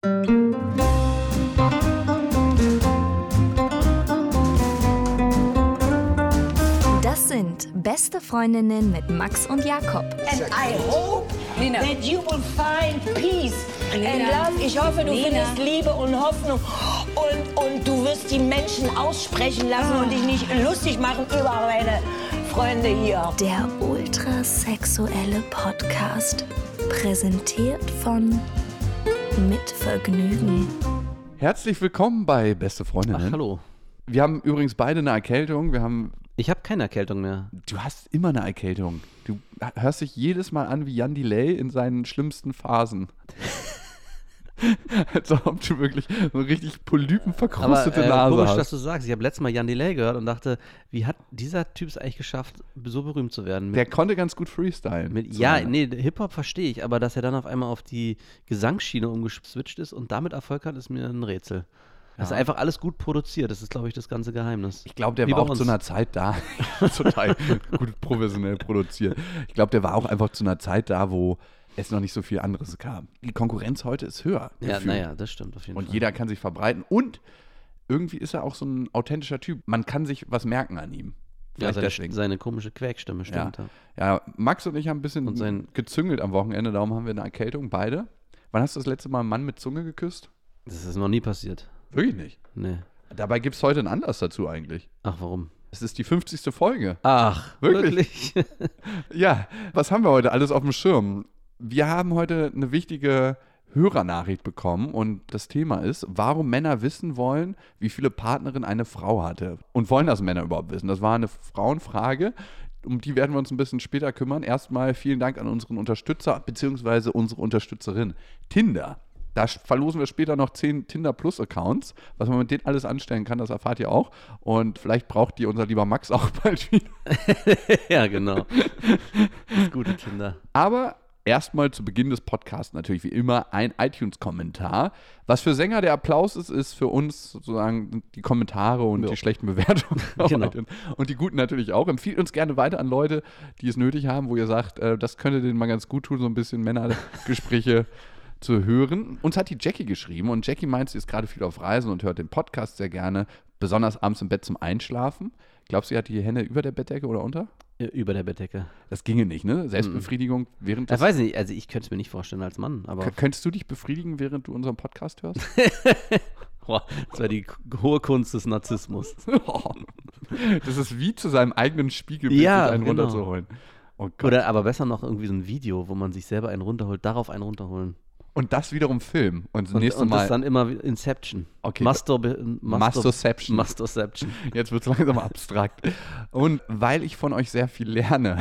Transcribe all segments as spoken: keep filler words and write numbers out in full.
Das sind Beste Freundinnen mit Max und Jakob. And I hope Lena. that you will find peace Lena. and love. Ich hoffe, du Lena. findest Liebe und Hoffnung und, und du wirst die Menschen aussprechen lassen und dich nicht lustig machen über meine Freunde hier. Der ultrasexuelle Podcast, präsentiert von Mit Vergnügen. Herzlich willkommen bei Beste Freundinnen. Ach, hallo. Wir haben übrigens beide eine Erkältung. Wir haben. Ich habe keine Erkältung mehr. Du hast immer eine Erkältung. Du hörst dich jedes Mal an wie Jan Delay in seinen schlimmsten Phasen. Als ob du wirklich so richtig polypenverkrustete Aber, äh, Nase komisch, hast. dass du sagst. Ich habe letztes Mal Jan Delay gehört und dachte, wie hat dieser Typ es eigentlich geschafft, so berühmt zu werden? Mit, Der konnte ganz gut freestylen. mit, so ja, lange. nee, Hip-Hop verstehe ich, aber dass er dann auf einmal auf die Gesangsschiene umgeswitcht ist und damit Erfolg hat, ist mir ein Rätsel. Das ist einfach alles gut produziert. Das ist, glaube ich, das ganze Geheimnis. Ich glaube, der Wie war bei auch uns. zu einer Zeit da. Total gut professionell produziert. Ich glaube, der war auch einfach zu einer Zeit da, wo es noch nicht so viel anderes gab. Die Konkurrenz heute ist höher. Ja, gefühlt. naja, das stimmt auf jeden Und Fall. jeder kann sich verbreiten. Und irgendwie ist er auch so ein authentischer Typ. Man kann sich was merken an ihm. ja, Vielleicht seine, deswegen. seine komische Quäkstimme stimmt. Ja. Ja, Max und ich haben ein bisschen Und sein- gezüngelt am Wochenende, darum haben wir eine Erkältung, beide. Wann hast du das letzte Mal einen Mann mit Zunge geküsst? Das ist noch nie passiert. Wirklich nicht. Nee. Dabei gibt es heute einen Anlass dazu eigentlich. Ach, warum? Es ist die fünfzigste Folge. Ach, Wirklich? wirklich? Ja, was haben wir heute alles auf dem Schirm? Wir haben heute eine wichtige Hörernachricht bekommen und das Thema ist, warum Männer wissen wollen, wie viele Partnerinnen eine Frau hatte. Und wollen das Männer überhaupt wissen? Das war eine Frauenfrage, um die werden wir uns ein bisschen später kümmern. Erstmal vielen Dank an unseren Unterstützer bzw. unsere Unterstützerin Tinder. Da verlosen wir später noch zehn Tinder Plus Accounts. Was man mit denen alles anstellen kann, das erfahrt ihr auch. Und vielleicht braucht die unser lieber Max auch bald wieder. Ja, genau. Das gute Kinder. Aber erstmal zu Beginn des Podcasts natürlich wie immer ein iTunes-Kommentar. Was für Sänger der Applaus ist, ist für uns sozusagen die Kommentare und Ja. die schlechten Bewertungen. Genau. Und die guten natürlich auch. Empfiehlt uns gerne weiter an Leute, die es nötig haben, wo ihr sagt, äh, das könnte denen mal ganz gut tun, so ein bisschen Männergespräche zu hören. Uns hat die Jackie geschrieben und Jackie meint, sie ist gerade viel auf Reisen und hört den Podcast sehr gerne, besonders abends im Bett zum Einschlafen. Glaubst du, sie hat die Hände über der Bettdecke oder unter? Über der Bettdecke. Das ginge nicht, ne? Selbstbefriedigung während Ich des... weiß nicht, also ich könnte es mir nicht vorstellen als Mann, aber K- Könntest du dich befriedigen, während du unseren Podcast hörst? boah, das war die k- hohe Kunst des Narzissmus. Das ist wie zu seinem eigenen Spiegelbild Ja, sich einen genau. runterzuholen. Oh Gott. Oder aber besser noch irgendwie so ein Video, wo man sich selber einen runterholt, darauf einen runterholen. Und das wiederum filmen. Und das Und, nächste und Mal... das dann immer wie Inception. Okay. Masturbe, Mastur, Masturception. Masturception. Jetzt wird es langsam abstrakt. Und weil ich von euch sehr viel lerne.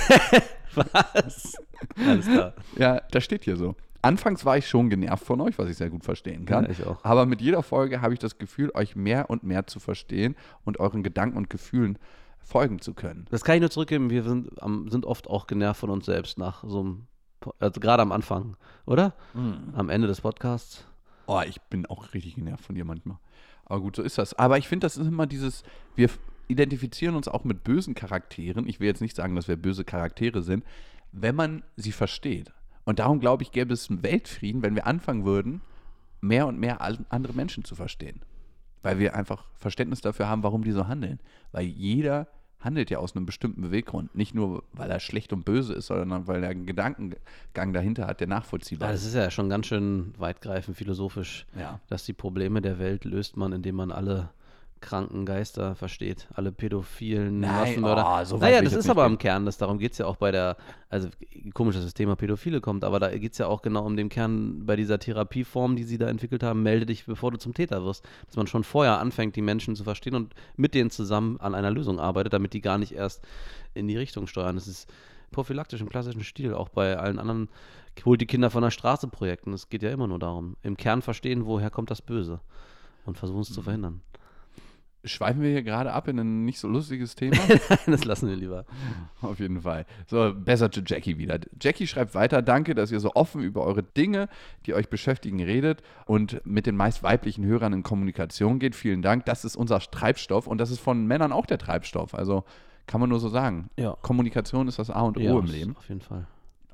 Was? Alles klar. Ja, das steht hier so. Anfangs war ich schon genervt von euch, was ich sehr gut verstehen kann. Ja, ich auch. Aber mit jeder Folge habe ich das Gefühl, euch mehr und mehr zu verstehen und euren Gedanken und Gefühlen folgen zu können. Das kann ich nur zurückgeben, wir sind, am, sind oft auch genervt von uns selbst nach so einem, Po- also gerade am Anfang, oder? Am Ende des Podcasts. Oh, ich bin auch richtig genervt von dir manchmal. Aber gut, so ist das. Aber ich finde, das ist immer dieses, wir f- identifizieren uns auch mit bösen Charakteren. Ich will jetzt nicht sagen, dass wir böse Charaktere sind, wenn man sie versteht. Und darum, glaube ich, gäbe es einen Weltfrieden, wenn wir anfangen würden, mehr und mehr al- andere Menschen zu verstehen. Weil wir einfach Verständnis dafür haben, warum die so handeln. Weil jeder handelt ja aus einem bestimmten Beweggrund. Nicht nur, weil er schlecht und böse ist, sondern weil er einen Gedankengang dahinter hat, der nachvollziehbar Ja, das ist. ist ja schon ganz schön weitgreifend philosophisch, Ja. dass die Probleme der Welt löst man, indem man alle kranken Geister versteht, alle pädophilen Nein, Massenmörder. oh, so weit naja, will ich das jetzt ist aber nicht im Kern, das, darum geht es ja auch bei der, also komisch, dass das Thema Pädophile kommt, aber da geht es ja auch genau um den Kern bei dieser Therapieform, die sie da entwickelt haben, melde dich, bevor du zum Täter wirst. Dass man schon vorher anfängt, die Menschen zu verstehen und mit denen zusammen an einer Lösung arbeitet, damit die gar nicht erst in die Richtung steuern. Das ist prophylaktisch im klassischen Stil, auch bei allen anderen holt die Kinder von der Straße Projekten. Es geht ja immer nur darum, im Kern verstehen, woher kommt das Böse und versuchen es zu verhindern. Schweifen wir hier gerade ab in ein nicht so lustiges Thema? Nein, das lassen wir lieber. Auf jeden Fall. So, besser zu Jackie wieder. Jackie schreibt weiter, danke, dass ihr so offen über eure Dinge, die euch beschäftigen, redet und mit den meist weiblichen Hörern in Kommunikation geht. Vielen Dank. Das ist unser Treibstoff und das ist von Männern auch der Treibstoff. Also kann man nur so sagen. Ja. Kommunikation ist das A und O Ja, im Leben. auf jeden Fall.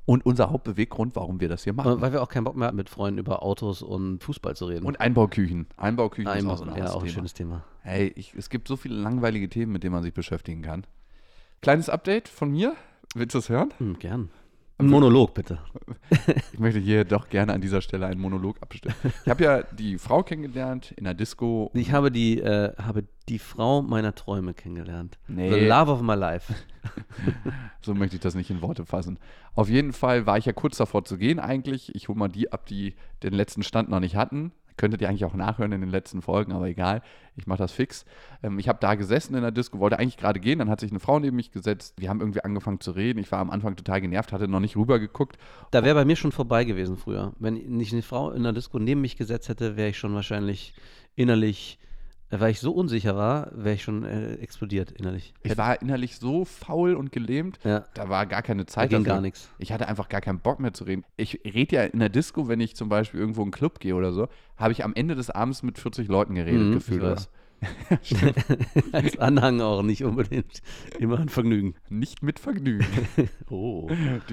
Und unser Hauptbeweggrund, warum wir das hier machen. Weil wir auch keinen Bock mehr hatten, mit Freunden über Autos und Fußball zu reden. Und Einbauküchen. Einbauküchen Einbau, ist auch so ein ja, auch ein Thema. schönes Thema. Hey, ich, es gibt so viele langweilige Themen, mit denen man sich beschäftigen kann. Kleines Update von mir. Willst du es hören? Hm, gern. Ein Monolog, bitte. Ich möchte hier doch gerne an dieser Stelle einen Monolog abstimmen. Ich habe ja die Frau kennengelernt in der Disco. Ich habe die, äh, habe die Frau meiner Träume kennengelernt. Nee. The love of my life. So möchte ich das nicht in Worte fassen. Auf jeden Fall war ich ja kurz davor zu gehen eigentlich. Ich hole mal die ab, die den letzten Stand noch nicht hatten. Könntet ihr eigentlich auch nachhören in den letzten Folgen, aber egal, ich mache das fix. Ähm, ich habe da gesessen in der Disco, wollte eigentlich gerade gehen, dann hat sich eine Frau neben mich gesetzt. Wir haben irgendwie angefangen zu reden. Ich war am Anfang total genervt, hatte noch nicht rübergeguckt. Da wäre bei mir schon vorbei gewesen früher. Wenn nicht eine Frau in der Disco neben mich gesetzt hätte, wäre ich schon wahrscheinlich innerlich, weil ich so unsicher war, wäre ich schon äh, explodiert innerlich. Ich war innerlich so faul und gelähmt, Ja. da war gar keine Zeit Da ging dafür. gar nichts. Ich hatte einfach gar keinen Bock mehr zu reden. Ich rede ja in der Disco, wenn ich zum Beispiel irgendwo in einen Club gehe oder so, habe ich am Ende des Abends mit vierzig Leuten geredet, Mhm, gefühlt. ich Oder? weiß. Als Anhang auch nicht unbedingt immer ein Vergnügen. Nicht mit Vergnügen. Oh.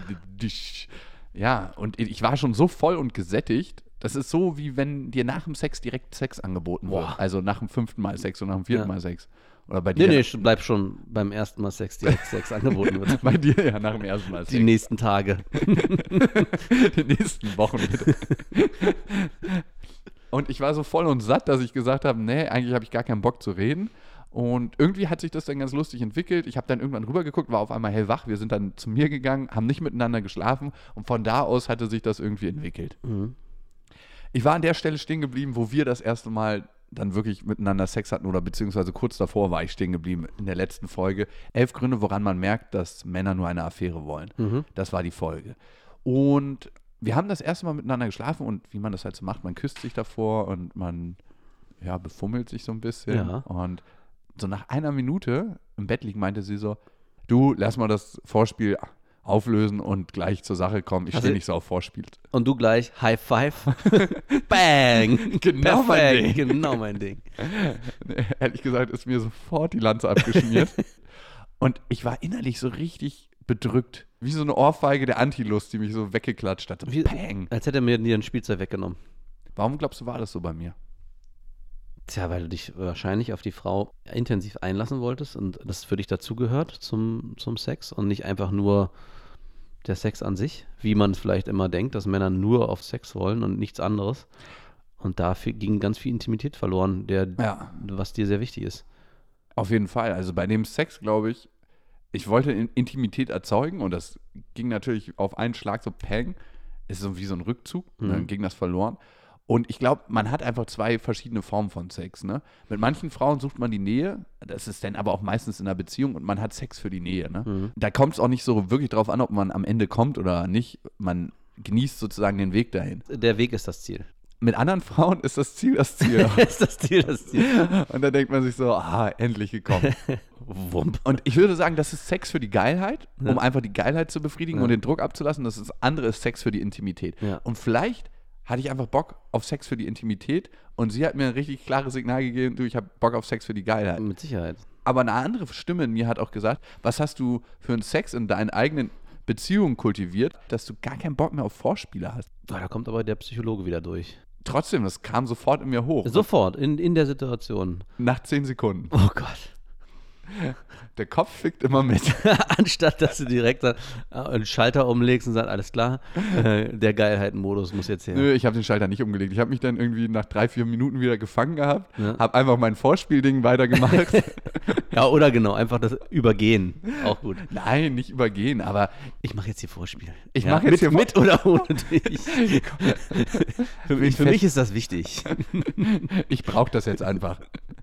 Ja, und ich war schon so voll und gesättigt. Das ist so, wie wenn dir nach dem Sex direkt Sex angeboten wird. Boah. Also nach dem fünften Mal Sex und nach dem vierten Ja. Mal Sex. Oder bei Nee, dir. nee, ich bleib schon beim ersten Mal Sex, direkt Sex angeboten wird. Bei dir ja nach dem ersten Mal Sex. Die nächsten Tage. Die nächsten Wochen bitte. Und ich war so voll und satt, dass ich gesagt habe, nee, eigentlich habe ich gar keinen Bock zu reden. Und irgendwie hat sich das dann ganz lustig entwickelt. Ich habe dann irgendwann rübergeguckt, war auf einmal hellwach. Wir sind dann zu mir gegangen, haben nicht miteinander geschlafen. Und von da aus hatte sich das irgendwie entwickelt. Mhm. Ich war an der Stelle stehen geblieben, wo wir das erste Mal dann wirklich miteinander Sex hatten oder beziehungsweise kurz davor war ich stehen geblieben in der letzten Folge. Elf Gründe, woran man merkt, dass Männer nur eine Affäre wollen. Mhm. Das war die Folge. Und wir haben das erste Mal miteinander geschlafen und wie man das halt so macht, man küsst sich davor und man ja, befummelt sich so ein bisschen. Ja. Und so nach einer Minute im Bett liegen meinte sie so, du, lass mal das Vorspiel auflösen und gleich zur Sache kommen. Ich Also- stehe nicht so auf Vorspiel. Und du gleich High Five. Bang. Genau mein Perfekt, Ding. Genau mein Ding. Ehrlich gesagt ist mir sofort die Lanze abgeschmiert. Und ich war innerlich so richtig bedrückt. Wie so eine Ohrfeige der Antilust, die mich so weggeklatscht hat. So Wie, Peng. als hätte er mir dir ein Spielzeug weggenommen. Warum glaubst du, war das so bei mir? Tja, weil du dich wahrscheinlich auf die Frau intensiv einlassen wolltest und das für dich dazugehört zum, zum Sex und nicht einfach nur der Sex an sich, wie man es vielleicht immer denkt, dass Männer nur auf Sex wollen und nichts anderes. Und dafür ging ganz viel Intimität verloren, der, Ja. was dir sehr wichtig ist. Auf jeden Fall. Also bei dem Sex, glaube ich, ich wollte In- Intimität erzeugen und das ging natürlich auf einen Schlag so Peng. Ist so wie so ein Rückzug, Mhm. dann ging das verloren. Und ich glaube, man hat einfach zwei verschiedene Formen von Sex. Ne? Mit manchen Frauen sucht man die Nähe, das ist dann aber auch meistens in einer Beziehung und man hat Sex für die Nähe. Ne? Mhm. Da kommt es auch nicht so wirklich drauf an, ob man am Ende kommt oder nicht. Man genießt sozusagen den Weg dahin. Der Weg ist das Ziel. Mit anderen Frauen ist das Ziel das Ziel. ist das Ziel das Ziel? Und dann denkt man sich so, ah, endlich gekommen. Wump. Und ich würde sagen, das ist Sex für die Geilheit, um Ja. einfach die Geilheit zu befriedigen Ja. und den Druck abzulassen. Das, ist, das andere ist Sex für die Intimität. Ja. Und vielleicht hatte ich einfach Bock auf Sex für die Intimität und sie hat mir ein richtig klares Signal gegeben, du, ich habe Bock auf Sex für die Geilheit. Mit Sicherheit. Aber eine andere Stimme in mir hat auch gesagt, was hast du für einen Sex in deinen eigenen Beziehungen kultiviert, dass du gar keinen Bock mehr auf Vorspiele hast. Ah, da kommt aber der Psychologe wieder durch. Trotzdem, das kam sofort in mir hoch. Sofort, in, in der Situation. Nach zehn Sekunden. Oh Gott. Der Kopf fickt immer mit. Anstatt, dass du direkt dann einen Schalter umlegst und sagst, alles klar, äh, der Geilheiten-Modus muss jetzt her. Nö, ich habe den Schalter nicht umgelegt. Ich habe mich dann irgendwie nach drei, vier Minuten wieder gefangen gehabt, Ja. habe einfach mein Vorspielding weitergemacht. Ja, oder genau, einfach das Übergehen. Auch gut. Nein, nicht übergehen, aber Ich mache jetzt hier Vorspiel. Ich ja, mach jetzt mit, hier Vor- mit oder ohne dich. für mich, für fest- mich ist das wichtig. ich brauche das jetzt einfach.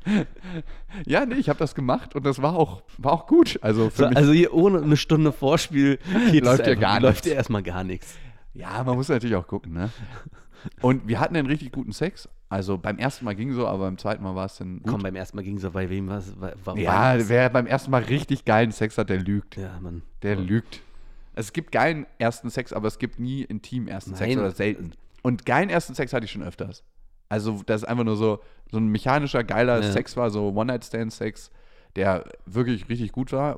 Ja, nee, ich habe das gemacht und das war auch, war auch gut. Also für So, mich, also hier ohne eine Stunde Vorspiel geht Läuft es ja einfach- gar läuft nichts. ja erstmal gar nichts. ja, man muss natürlich auch gucken, ne? Und wir hatten einen richtig guten Sex. Also beim ersten Mal ging so, aber beim zweiten Mal war es dann gut. Komm, beim ersten Mal ging so, bei wem was? War, war, ja, war- wer beim ersten Mal richtig geilen Sex hat, der lügt. ja, Mann. Der lügt. Es gibt geilen ersten Sex, aber es gibt nie intim ersten Sex Nein. oder selten. Und geilen ersten Sex hatte ich schon öfters. Also, das ist einfach nur so, so ein mechanischer, geiler Ja. Sex war, so One-Night-Stand-Sex, der wirklich richtig gut war. Ja.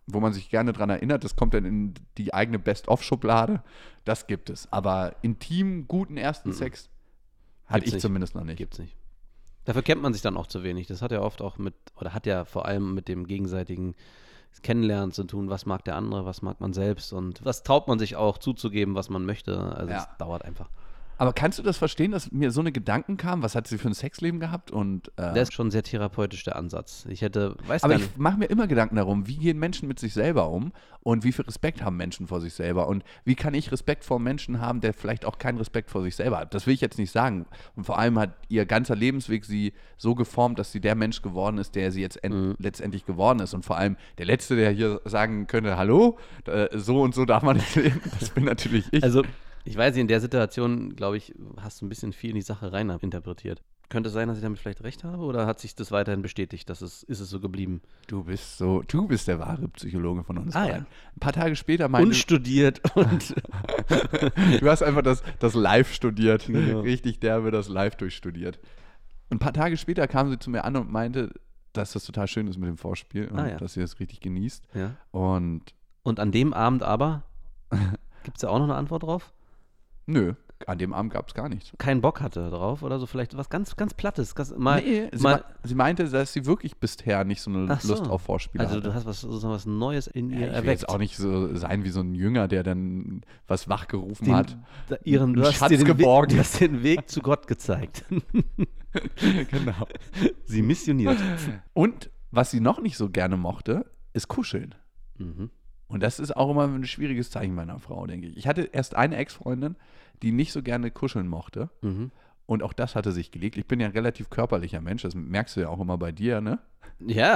wo man sich gerne dran erinnert, das kommt dann in die eigene Best-of-Schublade. Das gibt es. Aber intim, guten ersten mhm. Sex hatte ich nicht. Zumindest noch nicht. Gibt's nicht. Dafür kennt man sich dann auch zu wenig. Das hat ja oft auch mit, oder hat ja vor allem mit dem gegenseitigen Kennenlernen zu tun. Was mag der andere, was mag man selbst und was traut man sich auch zuzugeben, was man möchte. Also es ja. dauert einfach. Aber kannst du das verstehen, dass mir so eine Gedanken kamen? Was hat sie für ein Sexleben gehabt? Und, äh, das ist schon sehr therapeutisch, der Ansatz. Ich hätte, weiß aber gar ich nicht. mache mir immer Gedanken darum, wie gehen Menschen mit sich selber um und wie viel Respekt haben Menschen vor sich selber und wie kann ich Respekt vor einem Menschen haben, der vielleicht auch keinen Respekt vor sich selber hat. Das will ich jetzt nicht sagen. Und vor allem hat ihr ganzer Lebensweg sie so geformt, dass sie der Mensch geworden ist, der sie jetzt mhm. letztendlich geworden ist. Und vor allem der Letzte, der hier sagen könnte, hallo, äh, so und so darf man nicht leben, das bin natürlich ich. Also ich weiß nicht, in der Situation, glaube ich, hast du ein bisschen viel in die Sache rein interpretiert. Könnte es sein, dass ich damit vielleicht recht habe oder hat sich das weiterhin bestätigt, dass es, ist es so geblieben? Du bist so, du bist der wahre Psychologe von uns ah, beiden. Ja. Ein paar Tage später meinte Unstudiert und du hast einfach das, das Live studiert, genau. Richtig derbe das Live durchstudiert. Ein paar Tage später kam sie zu mir an und meinte, dass das total schön ist mit dem Vorspiel und ah, ja. dass sie das richtig genießt. Ja. Und, und an dem Abend aber, gibt es da auch noch eine Antwort drauf? Nö, an dem Abend gab es gar nichts. Keinen Bock hatte drauf oder so, vielleicht was ganz, ganz Plattes. Ganz, mal, nee, sie, mal, me- sie meinte, dass sie wirklich bisher nicht so eine so. Lust auf Vorspiele also hatte. Also du hast was, so was Neues in ihr ja, ich erweckt. will jetzt auch nicht so sein wie so ein Jünger, der dann was wachgerufen den, hat. Da, ihren, du, hast Schatz dir den geborgen. Weg, du hast den Weg zu Gott gezeigt. Genau. Sie missioniert. Und was sie noch nicht so gerne mochte, ist Kuscheln. Mhm. Und das ist auch immer ein schwieriges Zeichen meiner Frau, denke ich. Ich hatte erst eine Ex-Freundin, die nicht so gerne kuscheln mochte. Mhm. Und auch das hatte sich gelegt. Ich bin ja ein relativ körperlicher Mensch, das merkst du ja auch immer bei dir, ne? Ja.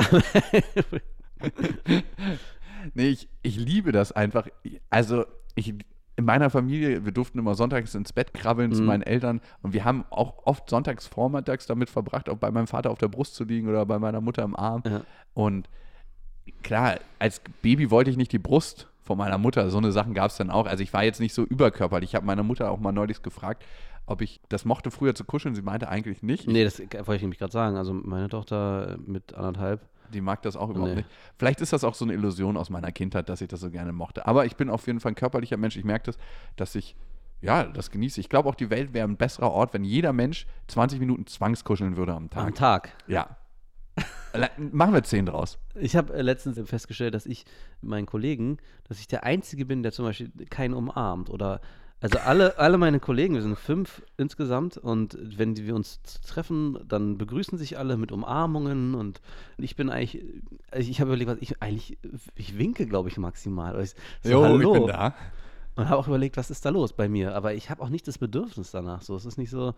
Nee, ich, ich liebe das einfach. Also, ich, in meiner Familie, wir durften immer sonntags ins Bett krabbeln mhm. zu meinen Eltern. Und wir haben auch oft sonntags vormittags damit verbracht, auch bei meinem Vater auf der Brust zu liegen oder bei meiner Mutter im Arm. Ja. Und klar, als Baby wollte ich nicht die Brust von meiner Mutter. So eine Sachen gab es dann auch. Also ich war jetzt nicht so überkörperlich. Ich habe meine Mutter auch mal neulich gefragt, ob ich das mochte, früher zu kuscheln. Sie meinte eigentlich nicht. Nee, das wollte ich nämlich gerade sagen. Also meine Tochter mit anderthalb. Die mag das auch überhaupt nee. nicht. Vielleicht ist das auch so eine Illusion aus meiner Kindheit, dass ich das so gerne mochte. Aber ich bin auf jeden Fall ein körperlicher Mensch. Ich merke das, dass ich, ja, das genieße. Ich glaube auch, die Welt wäre ein besserer Ort, wenn jeder Mensch zwanzig Minuten zwangskuscheln würde am Tag. Am Tag? Ja. Machen wir zehn draus. Ich habe äh, letztens festgestellt, dass ich meinen Kollegen, dass ich der Einzige bin, der zum Beispiel keinen umarmt oder also alle, alle meine Kollegen, wir sind fünf insgesamt und wenn wir uns treffen, dann begrüßen sich alle mit Umarmungen und ich bin eigentlich, also ich habe überlegt, was ich eigentlich, ich winke, glaube ich, maximal. Ich, so, jo, hallo. ich bin da. Und habe auch überlegt, was ist da los bei mir, aber ich habe auch nicht das Bedürfnis danach, so, es ist nicht so.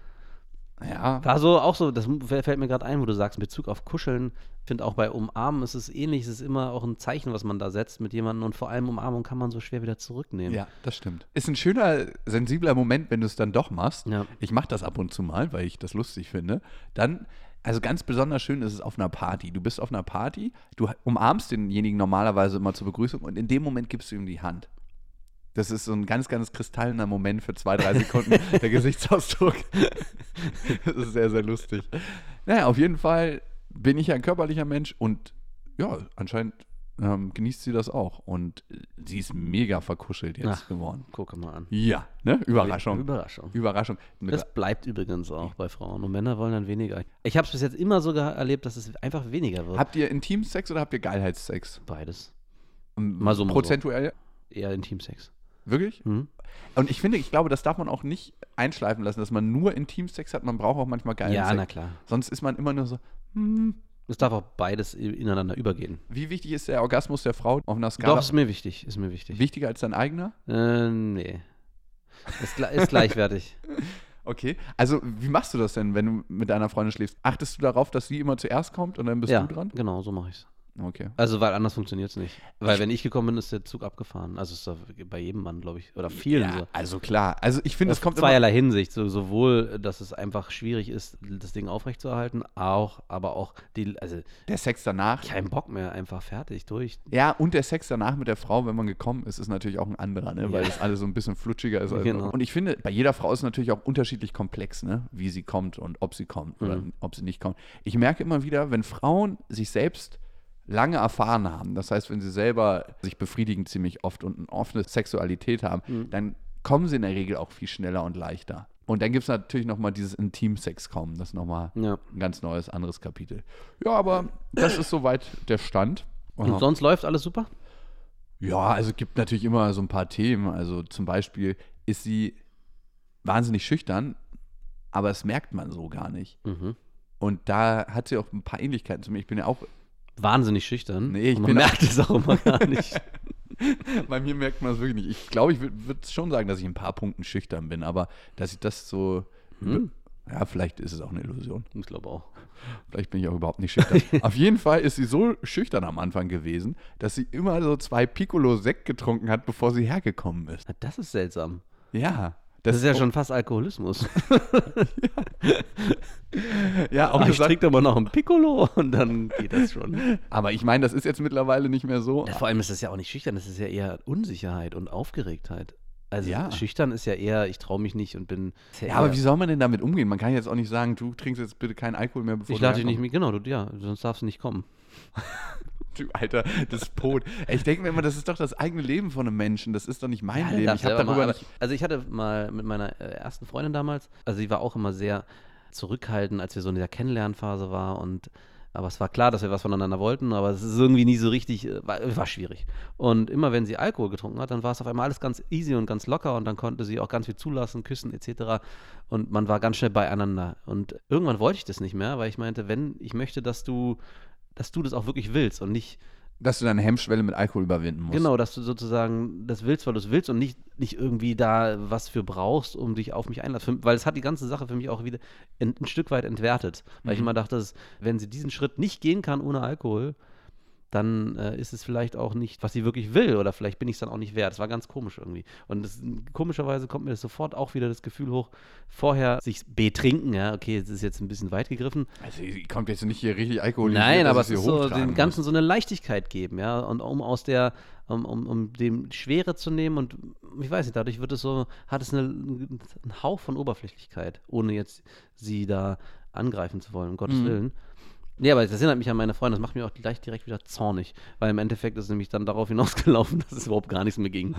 Ja. War so auch so, das fällt mir gerade ein, wo du sagst, in Bezug auf Kuscheln, ich finde auch bei Umarmen ist es ähnlich, es ist immer auch ein Zeichen, was man da setzt mit jemandem und vor allem Umarmung kann man so schwer wieder zurücknehmen. Ja, das stimmt. Ist ein schöner, sensibler Moment, wenn du es dann doch machst. Ja. Ich mache das ab und zu mal, weil ich das lustig finde. Dann, also ganz besonders schön ist es auf einer Party. Du bist auf einer Party, du umarmst denjenigen normalerweise immer zur Begrüßung und in dem Moment gibst du ihm die Hand. Das ist so ein ganz, ganz kristalliner Moment für zwei, drei Sekunden, der Gesichtsausdruck. Das ist sehr, sehr lustig. Naja, auf jeden Fall bin ich ja ein körperlicher Mensch und ja, anscheinend ähm, genießt sie das auch. Und sie ist mega verkuschelt jetzt Ach, geworden. Gucke mal an. Ja, ne? Überraschung. Überraschung. Überraschung. Das bleibt übrigens auch bei Frauen und Männer wollen dann weniger. Ich habe es bis jetzt immer sogar erlebt, dass es einfach weniger wird. Habt ihr Intimsex oder habt ihr Geilheitssex? Beides. Mal so, mal Prozentuell? So. Eher Intimsex. Wirklich? Mhm. Und ich finde, ich glaube, das darf man auch nicht einschleifen lassen, dass man nur Intimsex hat. Man braucht auch manchmal geilen ja, Sex. Ja, na klar. Sonst ist man immer nur so, hm. Es darf auch beides ineinander übergehen. Wie wichtig ist der Orgasmus der Frau auf einer Skala? Doch, ist mir wichtig, ist mir wichtig. Wichtiger als dein eigener? Äh, nee. Ist, ist gleichwertig. Okay. Also, wie machst du das denn, wenn du mit deiner Freundin schläfst? Achtest du darauf, dass sie immer zuerst kommt und dann bist ja, du dran? Genau, so mache ich es. Okay. Also, weil anders funktioniert es nicht. Weil wenn ich gekommen bin, ist der Zug abgefahren. Also, ist doch bei jedem Mann, glaube ich, oder vielen ja, so. Also klar. Also, ich finde, es kommt zweierlei Hinsicht. So, sowohl, dass es einfach schwierig ist, das Ding aufrechtzuerhalten, auch, aber auch die, also der Sex danach. Kein Bock mehr, einfach fertig, durch. Ja, und der Sex danach mit der Frau, wenn man gekommen ist, ist natürlich auch ein anderer, ne? Weil ja. das alles so ein bisschen flutschiger ist. Also. Genau. Und ich finde, bei jeder Frau ist es natürlich auch unterschiedlich komplex, ne? Wie sie kommt und ob sie kommt oder mhm. ob sie nicht kommt. Ich merke immer wieder, wenn Frauen sich selbst lange erfahren haben, das heißt, wenn sie selber sich befriedigen ziemlich oft und eine offene Sexualität haben, mhm. dann kommen sie in der Regel auch viel schneller und leichter. Und dann gibt es natürlich nochmal dieses Intimsex kommen, das ist nochmal ja. ein ganz neues, anderes Kapitel. Ja, aber das ist soweit der Stand. Und ja. sonst läuft alles super? Ja, also es gibt natürlich immer so ein paar Themen, also zum Beispiel ist sie wahnsinnig schüchtern, aber das merkt man so gar nicht. Mhm. Und da hat sie auch ein paar Ähnlichkeiten zu mir. Ich bin ja auch wahnsinnig schüchtern. Nee, ich man bin merkt es auch immer gar nicht. Bei mir merkt man es wirklich nicht. Ich glaube, ich würde würd schon sagen, dass ich in ein paar Punkten schüchtern bin, aber dass ich das so, hm. ja, vielleicht ist es auch eine Illusion. Ich glaube auch. Vielleicht bin ich auch überhaupt nicht schüchtern. Auf jeden Fall ist sie so schüchtern am Anfang gewesen, dass sie immer so zwei Piccolo Sekt getrunken hat, bevor sie hergekommen ist. Das ist seltsam. Ja. Das, das ist ja schon fast Alkoholismus. ja, ja auch Ach, gesagt, ich trinke aber noch ein Piccolo und dann geht das schon. Aber ich meine, das ist jetzt mittlerweile nicht mehr so. Ja, vor allem ist das ja auch nicht schüchtern, das ist ja eher Unsicherheit und Aufgeregtheit. Also ja. schüchtern ist ja eher, ich traue mich nicht und bin... Ja, aber wie soll man denn damit umgehen? Man kann jetzt auch nicht sagen, du trinkst jetzt bitte keinen Alkohol mehr, bevor ich du lade dich nicht mehr, genau, du, ja, sonst darfst du nicht kommen. Du alter Despot. Ich denke mir immer, das ist doch das eigene Leben von einem Menschen. Das ist doch nicht mein ja, Leben. Ich hab darüber mal, nicht also ich hatte mal mit meiner ersten Freundin damals, also sie war auch immer sehr zurückhaltend, als wir so in dieser Kennenlernphase waren. Und aber es war klar, dass wir was voneinander wollten, aber es ist irgendwie nie so richtig, war, war schwierig. Und immer wenn sie Alkohol getrunken hat, dann war es auf einmal alles ganz easy und ganz locker und dann konnte sie auch ganz viel zulassen, küssen et cetera. Und man war ganz schnell beieinander. Und irgendwann wollte ich das nicht mehr, weil ich meinte, wenn, ich möchte, dass du dass du das auch wirklich willst und nicht... Dass du deine Hemmschwelle mit Alkohol überwinden musst. Genau, dass du sozusagen das willst, weil du es willst und nicht, nicht irgendwie da was für brauchst, um dich auf mich einlassen. Weil es hat die ganze Sache für mich auch wieder ein, ein Stück weit entwertet. Weil mhm. ich immer dachte, dass, wenn sie diesen Schritt nicht gehen kann ohne Alkohol, dann äh, ist es vielleicht auch nicht, was sie wirklich will oder vielleicht bin ich es dann auch nicht wert. Das war ganz komisch irgendwie. Und das, komischerweise kommt mir das sofort auch wieder das Gefühl hoch, vorher sich betrinken, ja, okay, das ist jetzt ein bisschen weit gegriffen. Also kommt jetzt nicht hier richtig Alkohol. Nein, aber es ist so, dem Ganzen so eine Leichtigkeit geben, ja, und um aus der, um, um, um dem Schwere zu nehmen und ich weiß nicht, dadurch wird es so, hat es eine, einen Hauch von Oberflächlichkeit, ohne jetzt sie da angreifen zu wollen, um Gottes mhm. Willen. Ja, aber das erinnert mich an meine Freundin, das macht mich auch gleich direkt wieder zornig, weil im Endeffekt ist es nämlich dann darauf hinausgelaufen, dass es überhaupt gar nichts mehr ging.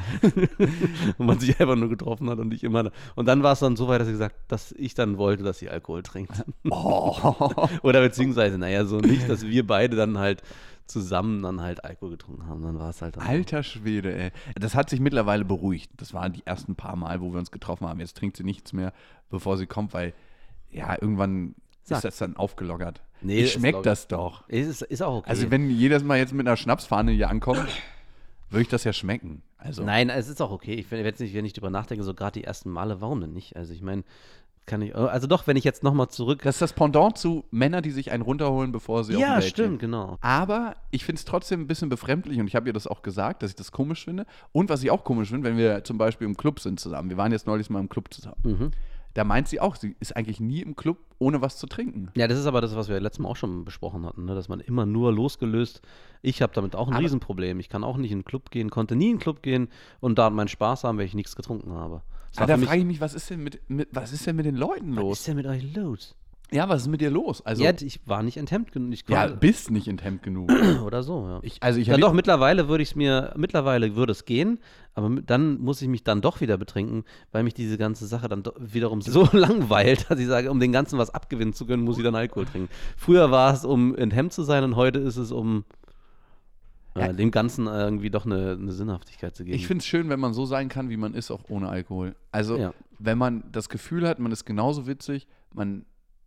Und man sich einfach nur getroffen hat und ich immer. Und dann war es dann so weit, dass sie gesagt, dass ich dann wollte, dass sie Alkohol trinkt. Oh. Oder beziehungsweise, naja, so nicht, dass wir beide dann halt zusammen dann halt Alkohol getrunken haben. Dann war es halt dann Alter Schwede, ey. Das hat sich mittlerweile beruhigt. Das waren die ersten paar Mal, wo wir uns getroffen haben. Jetzt trinkt sie nichts mehr, bevor sie kommt, weil ja, irgendwann Sag. ist das dann aufgelockert. Nee, ich schmeckt das doch. Ist, ist auch okay. Also wenn jedes Mal jetzt mit einer Schnapsfahne hier ankommt, würde ich das ja schmecken. Also. Nein, es ist auch okay. Ich wenn jetzt nicht, wenn ich drüber nachdenke, so gerade die ersten Male, warum denn nicht? Also ich meine, kann ich, also doch, wenn ich jetzt nochmal zurück... Das ist das Pendant zu Männern, die sich einen runterholen, bevor sie ja, auf den Date stimmt, gehen. genau. Aber ich finde es trotzdem ein bisschen befremdlich und ich habe ihr das auch gesagt, dass ich das komisch finde. Und was ich auch komisch finde, wenn wir zum Beispiel im Club sind zusammen. Wir waren jetzt neulich mal im Club zusammen. Mhm. Da meint sie auch, sie ist eigentlich nie im Club, ohne was zu trinken. Ja, das ist aber das, was wir letztes Mal auch schon besprochen hatten, ne? Dass man immer nur losgelöst, ich habe damit auch ein aber Riesenproblem. Ich kann auch nicht in den Club gehen, konnte nie in den Club gehen und da meinen Spaß haben, weil ich nichts getrunken habe. Ah, da frage ich mich, was ist denn mit, mit, was ist denn mit den Leuten los? Was ist denn mit euch los? Ja, was ist mit dir los? Also, ja, ich war nicht enthemmt genug. Ja, bist nicht enthemmt genug. Oder so, ja. Ich, also ich dann doch, mittlerweile würde ich es mir, mittlerweile würde es gehen, aber dann muss ich mich dann doch wieder betrinken, weil mich diese ganze Sache dann wiederum so langweilt, dass ich sage, um den Ganzen was abgewinnen zu können, muss ich dann Alkohol trinken. Früher war es, um enthemmt zu sein und heute ist es, um äh, ja. dem Ganzen irgendwie doch eine, eine Sinnhaftigkeit zu geben. Ich finde es schön, wenn man so sein kann, wie man ist, auch ohne Alkohol. Also, ja. wenn man das Gefühl hat, man ist genauso witzig, man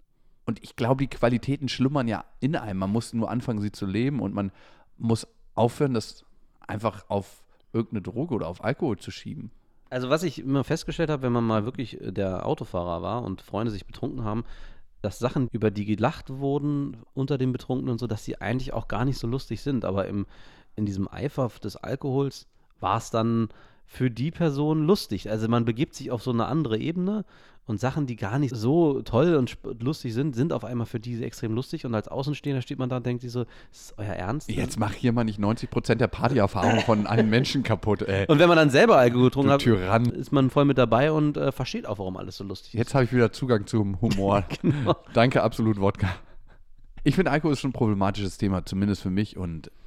und ich glaube, die Qualitäten schlummern ja in einem. Man muss nur anfangen, sie zu leben und man muss aufhören, das einfach auf irgendeine Droge oder auf Alkohol zu schieben. Also was ich immer festgestellt habe, wenn man mal wirklich der Autofahrer war und Freunde sich betrunken haben, dass Sachen, über die gelacht wurden unter den Betrunkenen und so, dass die eigentlich auch gar nicht so lustig sind. Aber im, in diesem Eifer des Alkohols war es dann für die Person lustig. Also man begibt sich auf so eine andere Ebene und Sachen, die gar nicht so toll und lustig sind, sind auf einmal für diese extrem lustig und als Außenstehender steht man da und denkt sich so, ist das euer Ernst? Jetzt mach hier mal nicht neunzig Prozent der Partyerfahrung von allen Menschen kaputt, ey. Und wenn man dann selber Alkohol getrunken hat, Tyrann. ist man voll mit dabei und äh, versteht auch, warum alles so lustig ist. Jetzt habe ich wieder Zugang zum Humor. Genau. Danke, Absolut Wodka. Ich finde, Alkohol ist schon ein problematisches Thema, zumindest für mich und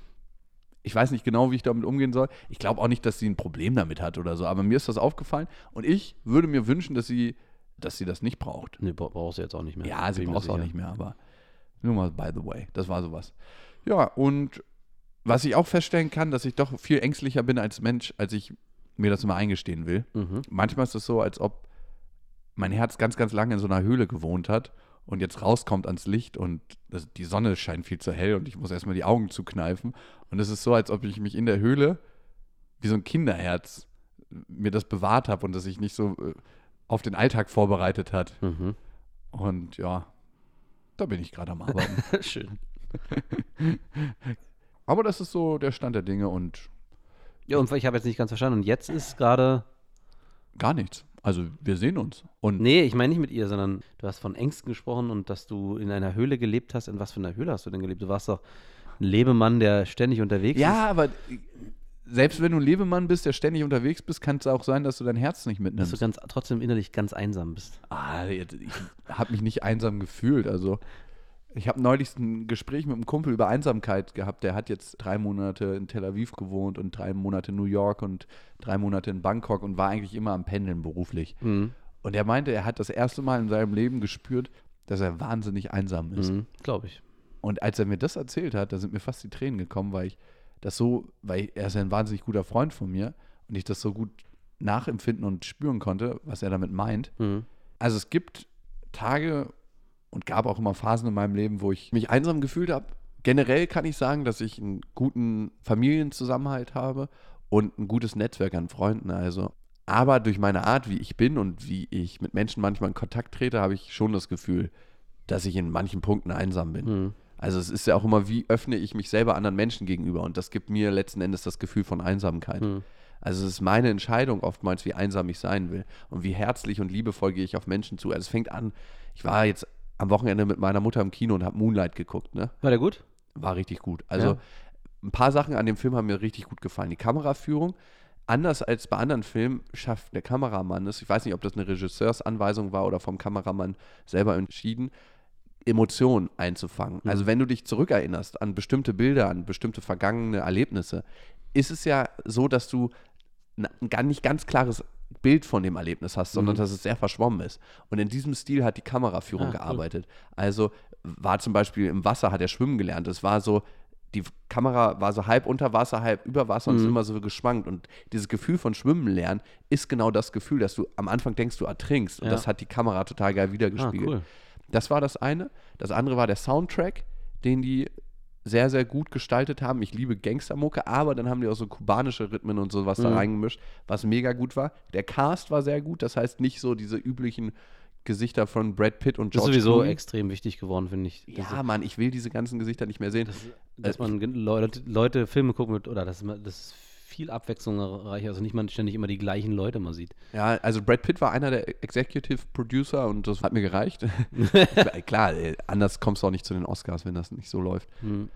ich weiß nicht genau, wie ich damit umgehen soll. Ich glaube auch nicht, dass sie ein Problem damit hat oder so, aber mir ist das aufgefallen und ich würde mir wünschen, dass sie, dass sie das nicht braucht. Nee, brauchst du jetzt auch nicht mehr. Ja, sie Bin mir braucht es auch sicher. nicht mehr, aber nur mal by the way, das war sowas. Ja, und was ich auch feststellen kann, dass ich doch viel ängstlicher bin als Mensch, als ich mir das immer eingestehen will. Mhm. Manchmal ist es so, als ob mein Herz ganz, ganz lange in so einer Höhle gewohnt hat und jetzt rauskommt ans Licht und das, die Sonne scheint viel zu hell und ich muss erstmal die Augen zukneifen. Und es ist so, als ob ich mich in der Höhle wie so ein Kinderherz mir das bewahrt habe und dass ich nicht so äh, auf den Alltag vorbereitet hat. Mhm. Und ja, da bin ich gerade am Arbeiten. Schön. Aber das ist so der Stand der Dinge und Ja, und ich habe jetzt nicht ganz verstanden. Und jetzt ist gerade. gar nichts. Also wir sehen uns. Und Nee, ich meine nicht mit ihr, sondern du hast von Ängsten gesprochen und dass du in einer Höhle gelebt hast. In was für einer Höhle hast du denn gelebt? Du warst doch ein Lebemann, der ständig unterwegs ist. ja, aber selbst wenn du ein Lebemann bist, der ständig unterwegs bist, kann es auch sein, dass du dein Herz nicht Dass mitnimmst. du ganz, trotzdem innerlich ganz einsam bist. Ah, jetzt- ich habe mich nicht einsam gefühlt. Also ich habe neulich ein Gespräch mit einem Kumpel über Einsamkeit gehabt. Der hat jetzt drei Monate in Tel Aviv gewohnt und drei Monate in New York und drei Monate in Bangkok und war eigentlich immer am Pendeln beruflich. Mhm. Und er meinte, er hat das erste Mal in seinem Leben gespürt, dass er wahnsinnig einsam ist. Mhm. Glaube ich. Und als er mir das erzählt hat, da sind mir fast die Tränen gekommen, weil ich das so, weil er ist ja ein wahnsinnig guter Freund von mir und ich das so gut nachempfinden und spüren konnte, was er damit meint. Mhm. Also es gibt Tage und gab auch immer Phasen in meinem Leben, wo ich mich einsam gefühlt habe. Generell kann ich sagen, dass ich einen guten Familienzusammenhalt habe und ein gutes Netzwerk an Freunden. Also, aber durch meine Art, wie ich bin und wie ich mit Menschen manchmal in Kontakt trete, habe ich schon das Gefühl, dass ich in manchen Punkten einsam bin. Mhm. Also es ist ja auch immer, wie öffne ich mich selber anderen Menschen gegenüber und das gibt mir letzten Endes das Gefühl von Einsamkeit. Mhm. Also es ist meine Entscheidung oftmals, wie einsam ich sein will und wie herzlich und liebevoll gehe ich auf Menschen zu. Also es fängt an, ich war jetzt am Wochenende mit meiner Mutter im Kino und habe Moonlight geguckt, ne? War der gut? War richtig gut. Also Ja. ein paar Sachen an dem Film haben mir richtig gut gefallen. Die Kameraführung, anders als bei anderen Filmen, schafft der Kameramann es, ich weiß nicht, ob das eine Regisseursanweisung war oder vom Kameramann selber entschieden, Emotionen einzufangen. Mhm. Also wenn du dich zurückerinnerst an bestimmte Bilder, an bestimmte vergangene Erlebnisse, ist es ja so, dass du n- ein gar nicht ganz klares Bild von dem Erlebnis hast, sondern Mhm. dass es sehr verschwommen ist. Und in diesem Stil hat die Kameraführung Ah, cool. gearbeitet. Also war zum Beispiel im Wasser, hat er schwimmen gelernt. Es war so, die Kamera war so halb unter Wasser, halb über Wasser und ist Mhm. immer so geschwankt. Und dieses Gefühl von Schwimmen lernen ist genau das Gefühl, dass du am Anfang denkst, du ertrinkst. Und Ja. das hat die Kamera total geil Ah, wiedergespiegelt. cool. Das war das eine. Das andere war der Soundtrack, den die sehr, sehr gut gestaltet haben. Ich liebe Gangstermucke, aber dann haben die auch so kubanische Rhythmen und sowas da Mhm. reingemischt, was mega gut war. Der Cast war sehr gut, das heißt nicht so diese üblichen Gesichter von Brad Pitt und Das ist George sowieso Clooney. extrem wichtig geworden, finde ich. Ja, Mann, ich will diese ganzen Gesichter nicht mehr sehen. Das, dass man gen- Leute, Leute Filme gucken mit, oder dass man das ist viel abwechslungsreicher, also nicht man ständig immer die gleichen Leute mal sieht. Ja, also Brad Pitt war einer der Executive Producer und das hat mir gereicht. Klar, ey, anders kommst du auch nicht zu den Oscars, wenn das nicht so läuft. Mhm.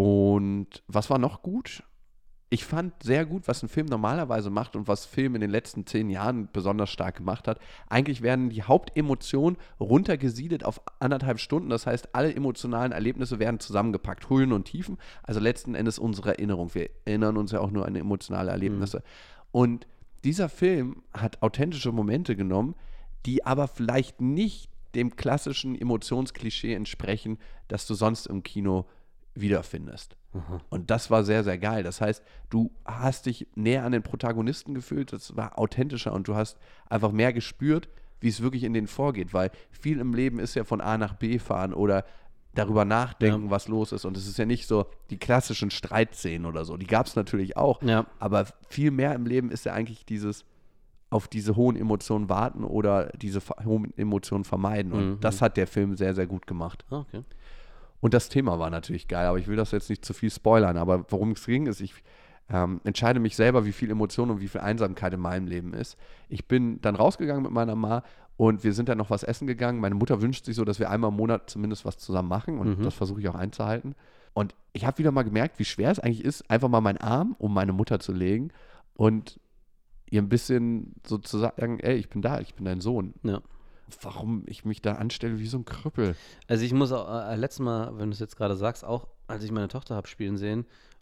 Und was war noch gut? Ich fand sehr gut, was ein Film normalerweise macht und was Film in den letzten zehn Jahren besonders stark gemacht hat. Eigentlich werden die Hauptemotionen runtergesiedelt auf anderthalb Stunden. Das heißt, alle emotionalen Erlebnisse werden zusammengepackt, Höhen und Tiefen. Also letzten Endes unsere Erinnerung. Wir erinnern uns ja auch nur an emotionale Erlebnisse. Mhm. Und dieser Film hat authentische Momente genommen, die aber vielleicht nicht dem klassischen Emotionsklischee entsprechen, das du sonst im Kino wiederfindest. Aha. Und das war sehr, sehr geil. Das heißt, du hast dich näher an den Protagonisten gefühlt, das war authentischer und du hast einfach mehr gespürt, wie es wirklich in denen vorgeht, weil viel im Leben ist ja von A nach B fahren oder darüber nachdenken, Ja. was los ist. Und es ist ja nicht so die klassischen Streitszenen oder so. Die gab es natürlich auch. Ja. Aber viel mehr im Leben ist ja eigentlich dieses auf diese hohen Emotionen warten oder diese fa- hohen Emotionen vermeiden. Und Mhm. das hat der Film sehr, sehr gut gemacht. Ah, okay. Und das Thema war natürlich geil, aber ich will das jetzt nicht zu viel spoilern. Aber worum es ging, ist, ich ähm, entscheide mich selber, wie viel Emotion und wie viel Einsamkeit in meinem Leben ist. Ich bin dann rausgegangen mit meiner Ma und wir sind dann noch was essen gegangen. Meine Mutter wünscht sich so, dass wir einmal im Monat zumindest was zusammen machen und Mhm. das versuche ich auch einzuhalten. Und ich habe wieder mal gemerkt, wie schwer es eigentlich ist, einfach mal meinen Arm um meine Mutter zu legen und ihr ein bisschen so zu sagen, ey, ich bin da, ich bin dein Sohn. Ja. Warum ich mich da anstelle wie so ein Krüppel. Also ich muss auch, äh, letztes Mal, wenn du es jetzt gerade sagst, auch als ich meine Tochter habe spielen sehen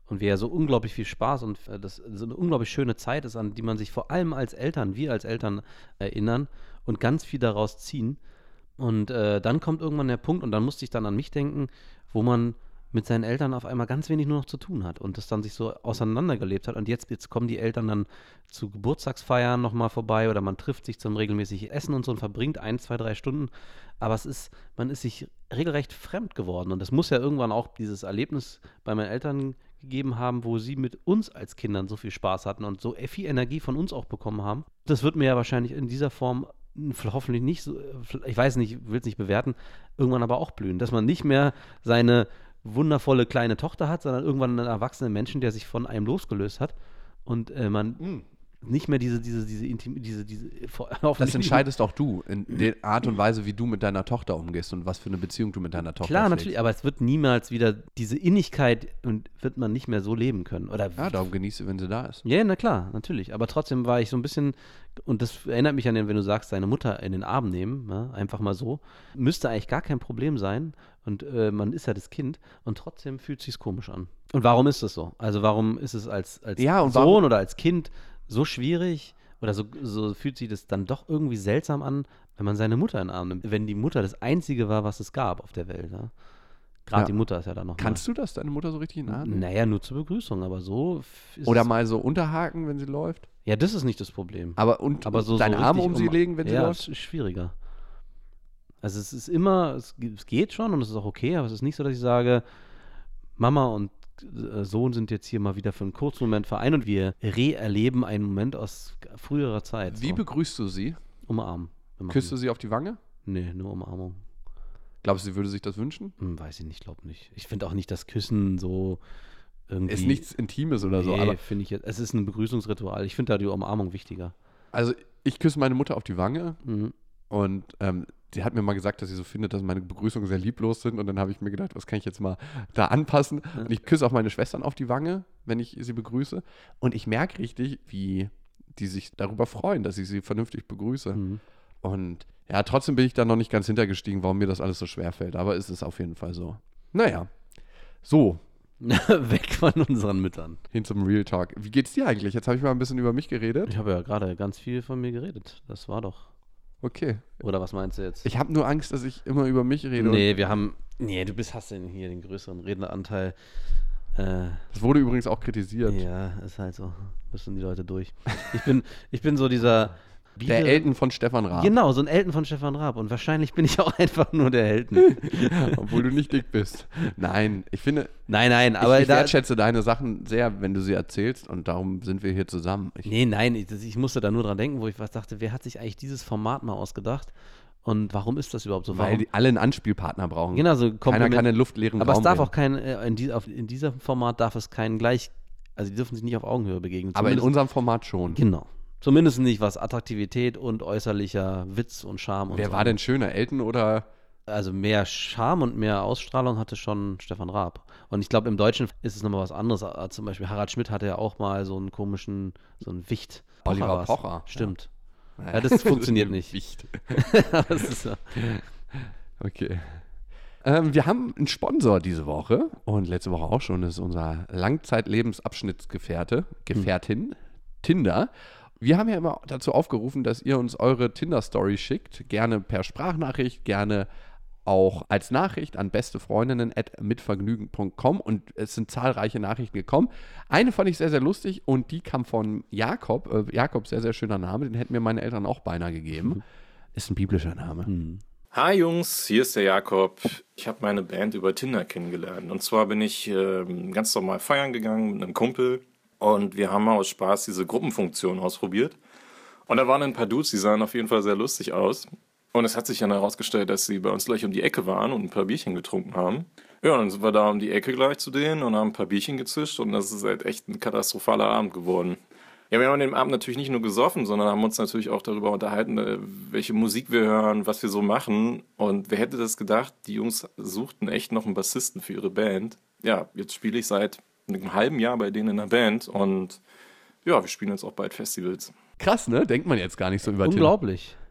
Und wie ja so unglaublich viel Spaß und äh, das so eine unglaublich schöne Zeit ist, an die man sich vor allem als Eltern, wir als Eltern erinnern und ganz viel daraus ziehen. Und äh, dann kommt irgendwann der Punkt, und dann musste ich dann an mich denken, wo man mit seinen Eltern auf einmal ganz wenig nur noch zu tun hat und das dann sich so auseinandergelebt hat. Und jetzt, jetzt kommen die Eltern dann zu Geburtstagsfeiern nochmal vorbei oder man trifft sich zum regelmäßigen Essen und so und verbringt ein, zwei, drei Stunden. Aber es ist, man ist sich regelrecht fremd geworden. Und es muss ja irgendwann auch dieses Erlebnis bei meinen Eltern gegeben haben, wo sie mit uns als Kindern so viel Spaß hatten und so viel Energie von uns auch bekommen haben. Das wird mir ja wahrscheinlich in dieser Form hoffentlich nicht so, ich weiß nicht, will es nicht bewerten, irgendwann aber auch blühen. Dass man nicht mehr seine wundervolle kleine Tochter hat, sondern irgendwann einen erwachsenen Menschen, der sich von einem losgelöst hat und äh, man mm. nicht mehr diese, diese, diese, Intim diese, diese Das entscheidest auch du, in der Art und Weise, wie du mit deiner Tochter umgehst und was für eine Beziehung du mit deiner Tochter hast. Klar, pflegst. Natürlich, aber es wird niemals wieder diese Innigkeit und wird man nicht mehr so leben können. Oder ja, darum genieße, wenn sie da ist. Ja, na klar, natürlich. Aber trotzdem war ich so ein bisschen, und das erinnert mich an den, wenn du sagst, deine Mutter in den Arm nehmen, ja, einfach mal so, müsste eigentlich gar kein Problem sein. Und äh, man ist ja das Kind und trotzdem fühlt es sich komisch an. Und warum ist das so? Also warum ist es als, als ja, Sohn warum? oder als Kind so schwierig oder so, so fühlt sich das dann doch irgendwie seltsam an, wenn man seine Mutter in den Arm nimmt? Wenn die Mutter das Einzige war, was es gab auf der Welt. Ja? Gerade ja. die Mutter ist ja dann noch Kannst mal. du das, deine Mutter so richtig in den Arm nehmen? Naja, nur zur Begrüßung, aber so ist Oder es mal so unterhaken, wenn sie läuft? Ja, das ist nicht das Problem. Aber, und, aber so, deine so Arme um sie um, legen, wenn sie ja, läuft? Ja, ist schwieriger. Also es ist immer, es, es geht schon und es ist auch okay, aber es ist nicht so, dass ich sage, Mama und äh, Sohn sind jetzt hier mal wieder für einen kurzen Moment vereint und wir re-erleben einen Moment aus früherer Zeit. Wie so. begrüßt du sie? Umarmen. Küsst du sie auf die Wange? Nee, nur Umarmung. Glaubst du, sie würde sich das wünschen? Hm, weiß ich nicht, glaube nicht. Ich finde auch nicht, dass Küssen so irgendwie... Ist nichts Intimes oder nee, so, aber... finde ich jetzt, es ist ein Begrüßungsritual. Ich finde da die Umarmung wichtiger. Also ich küsse meine Mutter auf die Wange mhm. und ähm, sie hat mir mal gesagt, dass sie so findet, dass meine Begrüßungen sehr lieblos sind und dann habe ich mir gedacht, was kann ich jetzt mal da anpassen? Ja. Und ich küsse auch meine Schwestern auf die Wange, wenn ich sie begrüße und ich merke richtig, wie die sich darüber freuen, dass ich sie vernünftig begrüße. Mhm. Und ja, trotzdem bin ich da noch nicht ganz hintergestiegen, warum mir das alles so schwer fällt, aber es ist auf jeden Fall so. Naja, so. Weg von unseren Müttern. Hin zum Real Talk. Wie geht's dir eigentlich? Jetzt habe ich mal ein bisschen über mich geredet. Ich habe ja gerade ganz viel von mir geredet. Das war doch... Okay. Oder was meinst du jetzt? Ich habe nur Angst, dass ich immer über mich rede. Nee, wir haben... Nee, du bist, hast denn hier den größeren Redeanteil. Äh, das wurde übrigens auch kritisiert. Ja, ist halt so. Müssen die Leute durch. Ich bin, ich bin so dieser... Der Elton von Stefan Raab. Genau, so ein Elton von Stefan Raab. Und wahrscheinlich bin ich auch einfach nur der Elton. Obwohl du nicht dick bist. Nein, ich finde... Nein, nein, aber... Ich, ich wertschätze deine Sachen sehr, wenn du sie erzählst und darum sind wir hier zusammen. Ich nee, nein, ich, ich musste da nur dran denken, wo ich was dachte, wer hat sich eigentlich dieses Format mal ausgedacht? Und warum ist das überhaupt so? Weil warum? die alle einen Anspielpartner brauchen. Genau, so Keiner kann einen luftleeren Aber Raum es darf reden. auch kein... In, die, auf, in diesem Format darf es keinen gleich... Also die dürfen sich nicht auf Augenhöhe begegnen. Aber in unserem Format schon. Genau. Zumindest nicht, was Attraktivität und äußerlicher Witz und Charme und Wer so. war denn schöner, Elton oder... Also mehr Charme und mehr Ausstrahlung hatte schon Stefan Raab. Und ich glaube, im Deutschen ist es nochmal was anderes. Zum Beispiel Harald Schmidt hatte ja auch mal so einen komischen, so einen Wicht. Oliver war's. Pocher. Stimmt. Ja, ja das funktioniert nicht. Wicht. das ist so. Okay. Ähm, wir haben einen Sponsor diese Woche und letzte Woche auch schon. Das ist unser Langzeitlebensabschnittsgefährte, Gefährtin, hm. Tinder. Wir haben ja immer dazu aufgerufen, dass ihr uns eure Tinder-Story schickt. Gerne per Sprachnachricht, gerne auch als Nachricht an bestefreundinnen at mitvergnügen punkt com und es sind zahlreiche Nachrichten gekommen. Eine fand ich sehr, sehr lustig und die kam von Jakob. Äh, Jakob, sehr, sehr schöner Name, den hätten mir meine Eltern auch beinahe gegeben. Mhm. Ist ein biblischer Name. Mhm. Hi Jungs, hier ist der Jakob. Ich habe meine Band über Tinder kennengelernt. Und zwar bin ich äh, ganz normal feiern gegangen mit einem Kumpel. Und wir haben mal aus Spaß diese Gruppenfunktion ausprobiert. Und da waren ein paar Dudes, die sahen auf jeden Fall sehr lustig aus. Und es hat sich dann herausgestellt, dass sie bei uns gleich um die Ecke waren und ein paar Bierchen getrunken haben. Ja, und dann sind wir da um die Ecke gleich zu denen und haben ein paar Bierchen gezischt. Und das ist halt echt ein katastrophaler Abend geworden. Ja, wir haben an dem Abend natürlich nicht nur gesoffen, sondern haben uns natürlich auch darüber unterhalten, welche Musik wir hören, was wir so machen. Und wer hätte das gedacht, die Jungs suchten echt noch einen Bassisten für ihre Band. Ja, jetzt spiele ich seit einem halben Jahr bei denen in der Band und ja, wir spielen jetzt auch bald Festivals. Krass, ne? Denkt man jetzt gar nicht so über Unglaublich.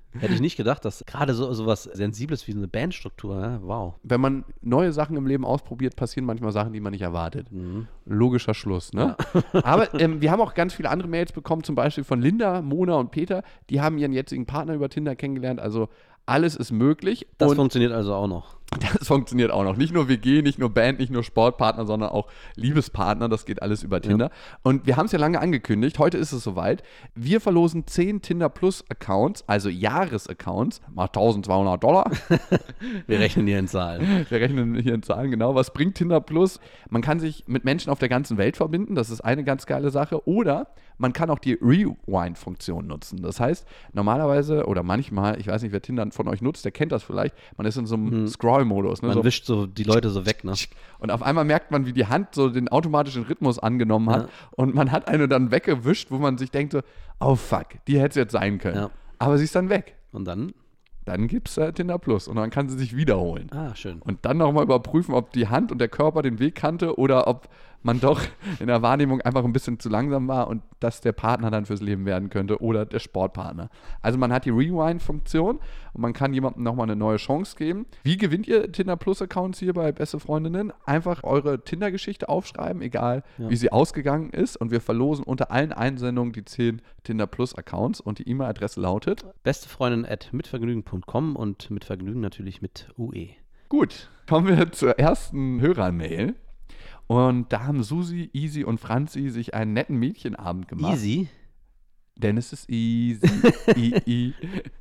Hätte ich nicht gedacht, dass gerade so sowas Sensibles wie eine Bandstruktur, ja, wow. Wenn man neue Sachen im Leben ausprobiert, passieren manchmal Sachen, die man nicht erwartet. Mhm. Logischer Schluss, ne? Ja. Aber ähm, wir haben auch ganz viele andere Mails bekommen, zum Beispiel von Linda, Mona und Peter. Die haben ihren jetzigen Partner über Tinder kennengelernt, also alles ist möglich. Das und funktioniert also auch noch. Das funktioniert auch noch. Nicht nur W G, nicht nur Band, nicht nur Sportpartner, sondern auch Liebespartner. Das geht alles über Tinder. Ja. Und wir haben es ja lange angekündigt. Heute ist es soweit. Wir verlosen zehn Tinder Plus Accounts, also Jahresaccounts, mal eintausendzweihundert Dollar. Wir rechnen hier in Zahlen. Wir rechnen hier in Zahlen, genau. Was bringt Tinder Plus? Man kann sich mit Menschen auf der ganzen Welt verbinden. Das ist eine ganz geile Sache. Oder man kann auch die Rewind-Funktion nutzen. Das heißt, normalerweise oder manchmal, ich weiß nicht, wer Tinder von euch nutzt, der kennt das vielleicht, man ist in so einem hm. Scroll-Modus. Ne? Man so, wischt so die Leute so weg, ne? Und auf einmal merkt man, wie die Hand so den automatischen Rhythmus angenommen hat. Ja. Und man hat eine dann weggewischt, wo man sich denkt so, oh fuck, die hätte es jetzt sein können. Ja. Aber sie ist dann weg. Und dann? Dann gibt es äh, Tinder Plus und dann kann sie sich wiederholen. Ah, schön. Und dann nochmal überprüfen, ob die Hand und der Körper den Weg kannte oder ob man doch in der Wahrnehmung einfach ein bisschen zu langsam war und das der Partner dann fürs Leben werden könnte oder der Sportpartner. Also man hat die Rewind-Funktion und man kann jemandem nochmal eine neue Chance geben. Wie gewinnt ihr Tinder Plus-Accounts hier bei Beste Freundinnen? Einfach eure Tinder-Geschichte aufschreiben, egal ja. wie sie ausgegangen ist, und wir verlosen unter allen Einsendungen die zehn Tinder Plus-Accounts und die E-Mail-Adresse lautet bestefreundin at mitvergnügen punkt com und mit Vergnügen natürlich mit U E. Gut, kommen wir zur ersten Hörermail. Und da haben Susi, Easy und Franzi sich einen netten Mädchenabend gemacht. Easy? Denn es ist easy. I, I.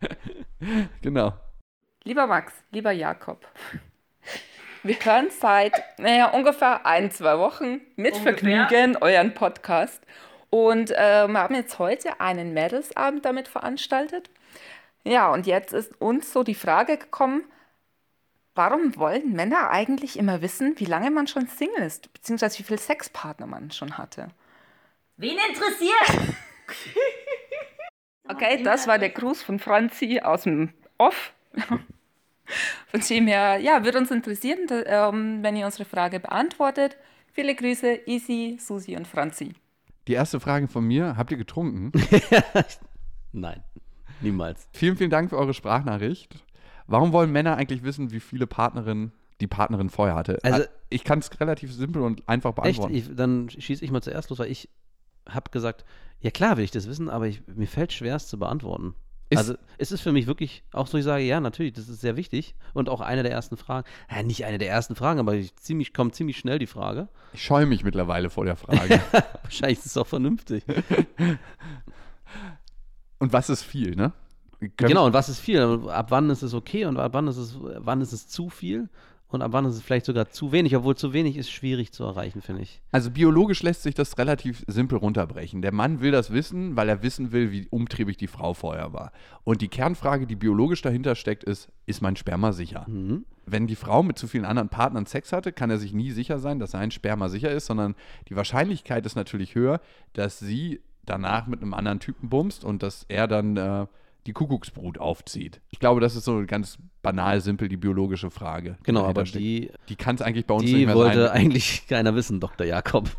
Genau. Lieber Max, lieber Jakob, wir hören seit naja, ungefähr ein, zwei Wochen mit ungefähr. Vergnügen euren Podcast und ähm, haben jetzt heute einen Mädelsabend damit veranstaltet. Ja, und jetzt ist uns so die Frage gekommen, warum wollen Männer eigentlich immer wissen, wie lange man schon Single ist, beziehungsweise wie viele Sexpartner man schon hatte? Wen interessiert? Okay, das war der Gruß von Franzi aus dem Off. Von dem her, ja, würde uns interessieren, da, ähm, wenn ihr unsere Frage beantwortet. Viele Grüße, Easy, Susi und Franzi. Die erste Frage von mir, habt ihr getrunken? Nein, niemals. Vielen, vielen Dank für eure Sprachnachricht. Warum wollen Männer eigentlich wissen, wie viele Partnerinnen die Partnerin vorher hatte? Also, ich kann es relativ simpel und einfach beantworten. Echt? Ich, dann schieße ich mal zuerst los, weil ich habe gesagt, ja klar will ich das wissen, aber ich, mir fällt schwer, es zu beantworten. Ist, also es ist für mich wirklich auch so, ich sage, ja, natürlich, das ist sehr wichtig und auch eine der ersten Fragen. Ja, nicht eine der ersten Fragen, aber ich ziemlich, kommt ziemlich schnell die Frage. Ich scheue mich mittlerweile vor der Frage. Wahrscheinlich ist es auch vernünftig. Und was ist viel, ne? Genau, und was ist viel? Ab wann ist es okay und ab wann ist es, wann ist es zu viel und ab wann ist es vielleicht sogar zu wenig, obwohl zu wenig ist schwierig zu erreichen, finde ich. Also biologisch lässt sich das relativ simpel runterbrechen. Der Mann will das wissen, weil er wissen will, wie umtriebig die Frau vorher war. Und die Kernfrage, die biologisch dahinter steckt, ist, ist mein Sperma sicher? Mhm. Wenn die Frau mit zu vielen anderen Partnern Sex hatte, kann er sich nie sicher sein, dass sein Sperma sicher ist, sondern die Wahrscheinlichkeit ist natürlich höher, dass sie danach mit einem anderen Typen bumst und dass er dann äh, die Kuckucksbrut aufzieht. Ich glaube, das ist so ganz banal, simpel die biologische Frage. Genau, aber die, die kann es eigentlich bei uns nicht mehr sein. Die wollte eigentlich keiner wissen, Doktor Jakob.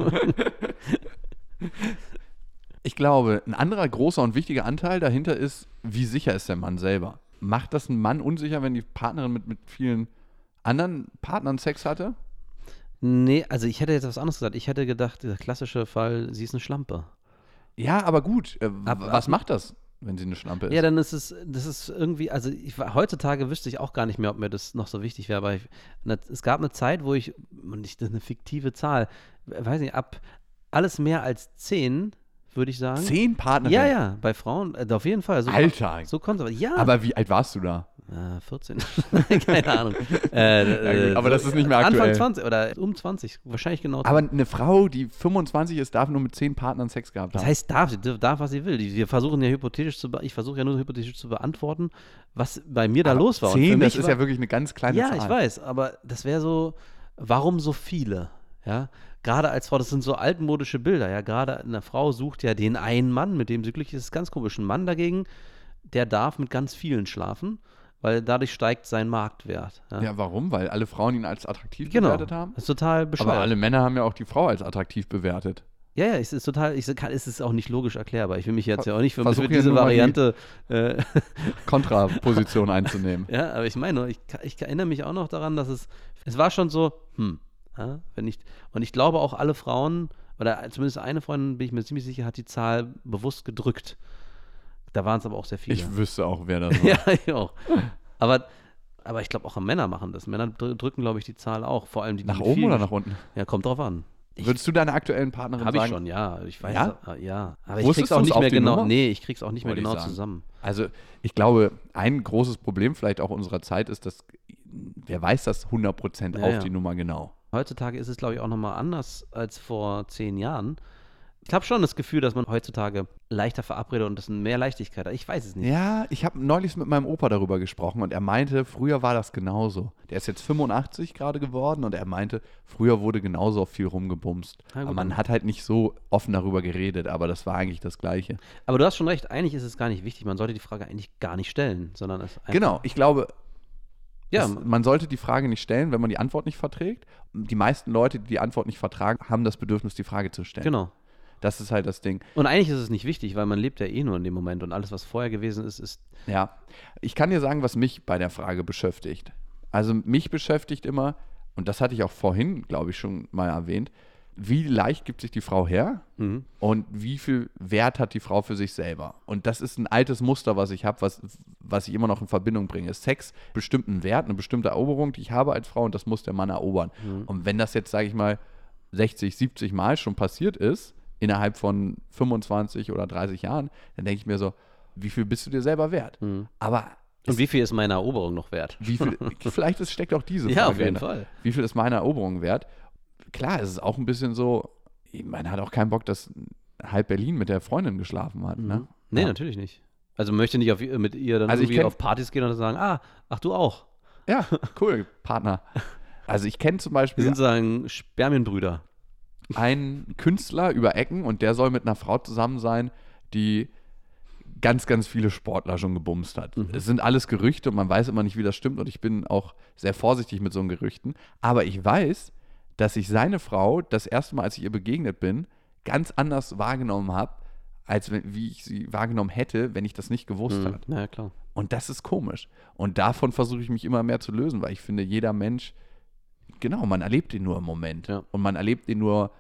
Ich glaube, ein anderer großer und wichtiger Anteil dahinter ist, wie sicher ist der Mann selber? Macht das einen Mann unsicher, wenn die Partnerin mit, mit vielen anderen Partnern Sex hatte? Nee, also ich hätte jetzt was anderes gesagt. Ich hätte gedacht, der klassische Fall, sie ist eine Schlampe. Ja, aber gut. Äh, aber, was macht das, wenn sie eine Schlampe ist? Ja, dann ist es, das ist irgendwie, also ich, heutzutage wüsste ich auch gar nicht mehr, ob mir das noch so wichtig wäre, aber ich, ne, es gab eine Zeit, wo ich, und ich, das ist eine fiktive Zahl, weiß nicht, ab alles mehr als zehn, würde ich sagen. Zehn Partnerinnen? Ja, ja, bei Frauen, äh, auf jeden Fall. So, Alter! So konservativ, ja. Aber wie alt warst du da? Äh, vierzehn. Keine Ahnung. Äh, ja, aber so das ist nicht mehr aktuell. Anfang zwanzig oder um zwanzig, wahrscheinlich genau. Aber eine Frau, die fünfundzwanzig ist, darf nur mit zehn Partnern Sex gehabt haben. Das heißt, darf, sie darf, was sie will. Wir versuchen ja hypothetisch zu, be- ich versuche ja nur hypothetisch zu beantworten, was bei mir da aber los war. zehn, Und für das mich ist war, ja wirklich eine ganz kleine ja, Zahl. Ja, ich weiß, aber das wäre so, warum so viele? Ja, gerade als Frau, das sind so altmodische Bilder, ja, gerade eine Frau sucht ja den einen Mann, mit dem sie glücklich ist, ist ganz komisch. Ein Mann dagegen, der darf mit ganz vielen schlafen, weil dadurch steigt sein Marktwert. Ja, ja, warum? Weil alle Frauen ihn als attraktiv genau. bewertet haben? Das ist total bescheuert. Aber alle Männer haben ja auch die Frau als attraktiv bewertet. Ja, ja, es ist total, ich kann, es ist auch nicht logisch erklärbar. Ich will mich jetzt ja auch nicht für, Versuch für hier diese nur mal Variante. Äh, Kontraposition einzunehmen. ja, aber ich meine, ich, ich erinnere mich auch noch daran, dass es, es war schon so, hm, ja, wenn ich, und ich glaube auch alle Frauen, oder zumindest eine Freundin, bin ich mir ziemlich sicher, hat die Zahl bewusst gedrückt. Da waren es aber auch sehr viele. Ich wüsste auch, wer das war. Ja, ich auch. Aber, aber ich glaube auch Männer machen das. Männer drücken, glaube ich, die Zahl auch. Vor allem die, die Nach mit oben vielen oder gesch- nach unten? Ja, kommt drauf an. Ich, Würdest du deiner aktuellen Partnerin Habe ich sagen? schon, ja. Ich weiß, Ja? ja. ja. Aber ich Wusstest krieg's auch du's nicht auf mehr die genau. Nummer? Nee, ich krieg's auch nicht mehr Wollte ich genau sagen. zusammen. Also ich glaube, ein großes Problem vielleicht auch unserer Zeit ist, dass wer weiß das hundert Prozent Ja, auf ja. die Nummer genau. Heutzutage ist es, glaube ich, auch nochmal anders als vor zehn Jahren. Ich habe schon das Gefühl, dass man heutzutage leichter verabredet und das mehr Leichtigkeit hat. Ich weiß es nicht. Ja, ich habe neulich mit meinem Opa darüber gesprochen und er meinte, früher war das genauso. Der ist jetzt fünfundachtzig gerade geworden und er meinte, früher wurde genauso viel rumgebumst. Na gut, aber man dann. hat halt nicht so offen darüber geredet, aber das war eigentlich das Gleiche. Aber du hast schon recht, eigentlich ist es gar nicht wichtig. Man sollte die Frage eigentlich gar nicht stellen, sondern es einfach, Genau, ich glaube, Ja, es, man sollte die Frage nicht stellen, wenn man die Antwort nicht verträgt. Die meisten Leute, die die Antwort nicht vertragen, haben das Bedürfnis, die Frage zu stellen. genau. Das ist halt das Ding. Und eigentlich ist es nicht wichtig, weil man lebt ja eh nur in dem Moment und alles, was vorher gewesen ist, ist Ja, ich kann dir sagen, was mich bei der Frage beschäftigt. Also mich beschäftigt immer, und das hatte ich auch vorhin, glaube ich, schon mal erwähnt, wie leicht gibt sich die Frau her mhm. und wie viel Wert hat die Frau für sich selber. Und das ist ein altes Muster, was ich habe, was, was ich immer noch in Verbindung bringe. Sex bestimmt einen Wert, eine bestimmte Eroberung, die ich habe als Frau und das muss der Mann erobern. Mhm. Und wenn das jetzt, sage ich mal, sechzig, siebzig Mal schon passiert ist, innerhalb von fünfundzwanzig oder dreißig Jahren, dann denke ich mir so, wie viel bist du dir selber wert? Mhm. Aber Und wie viel ist meine Eroberung noch wert? wie viel, vielleicht ist, steckt auch diese Frage Ja, auf jeden dahinter. Fall. Wie viel ist meine Eroberung wert? Klar, es ist auch ein bisschen so, man hat auch keinen Bock, dass halb Berlin mit der Freundin geschlafen hat. Ne? Mhm. Nee, Ja. natürlich nicht. Also möchte nicht auf, mit ihr dann Also ich irgendwie kenn- auf Partys gehen und sagen, ah, ach du auch. Ja, cool, Partner. Also ich kenne zum Wir Beispiel sind sagen Spermienbrüder. einen Künstler über Ecken und der soll mit einer Frau zusammen sein, die ganz, ganz viele Sportler schon gebumst hat. Mhm. Es sind alles Gerüchte und man weiß immer nicht, wie das stimmt und ich bin auch sehr vorsichtig mit so Gerüchten. Aber ich weiß, dass ich seine Frau das erste Mal, als ich ihr begegnet bin, ganz anders wahrgenommen habe, als wenn, wie ich sie wahrgenommen hätte, wenn ich das nicht gewusst Mhm. hätte. Ja, klar. Und das ist komisch. Und davon versuche ich mich immer mehr zu lösen, weil ich finde, jeder Mensch, genau, man erlebt ihn nur im Moment. Ja. Und man erlebt ihn nur,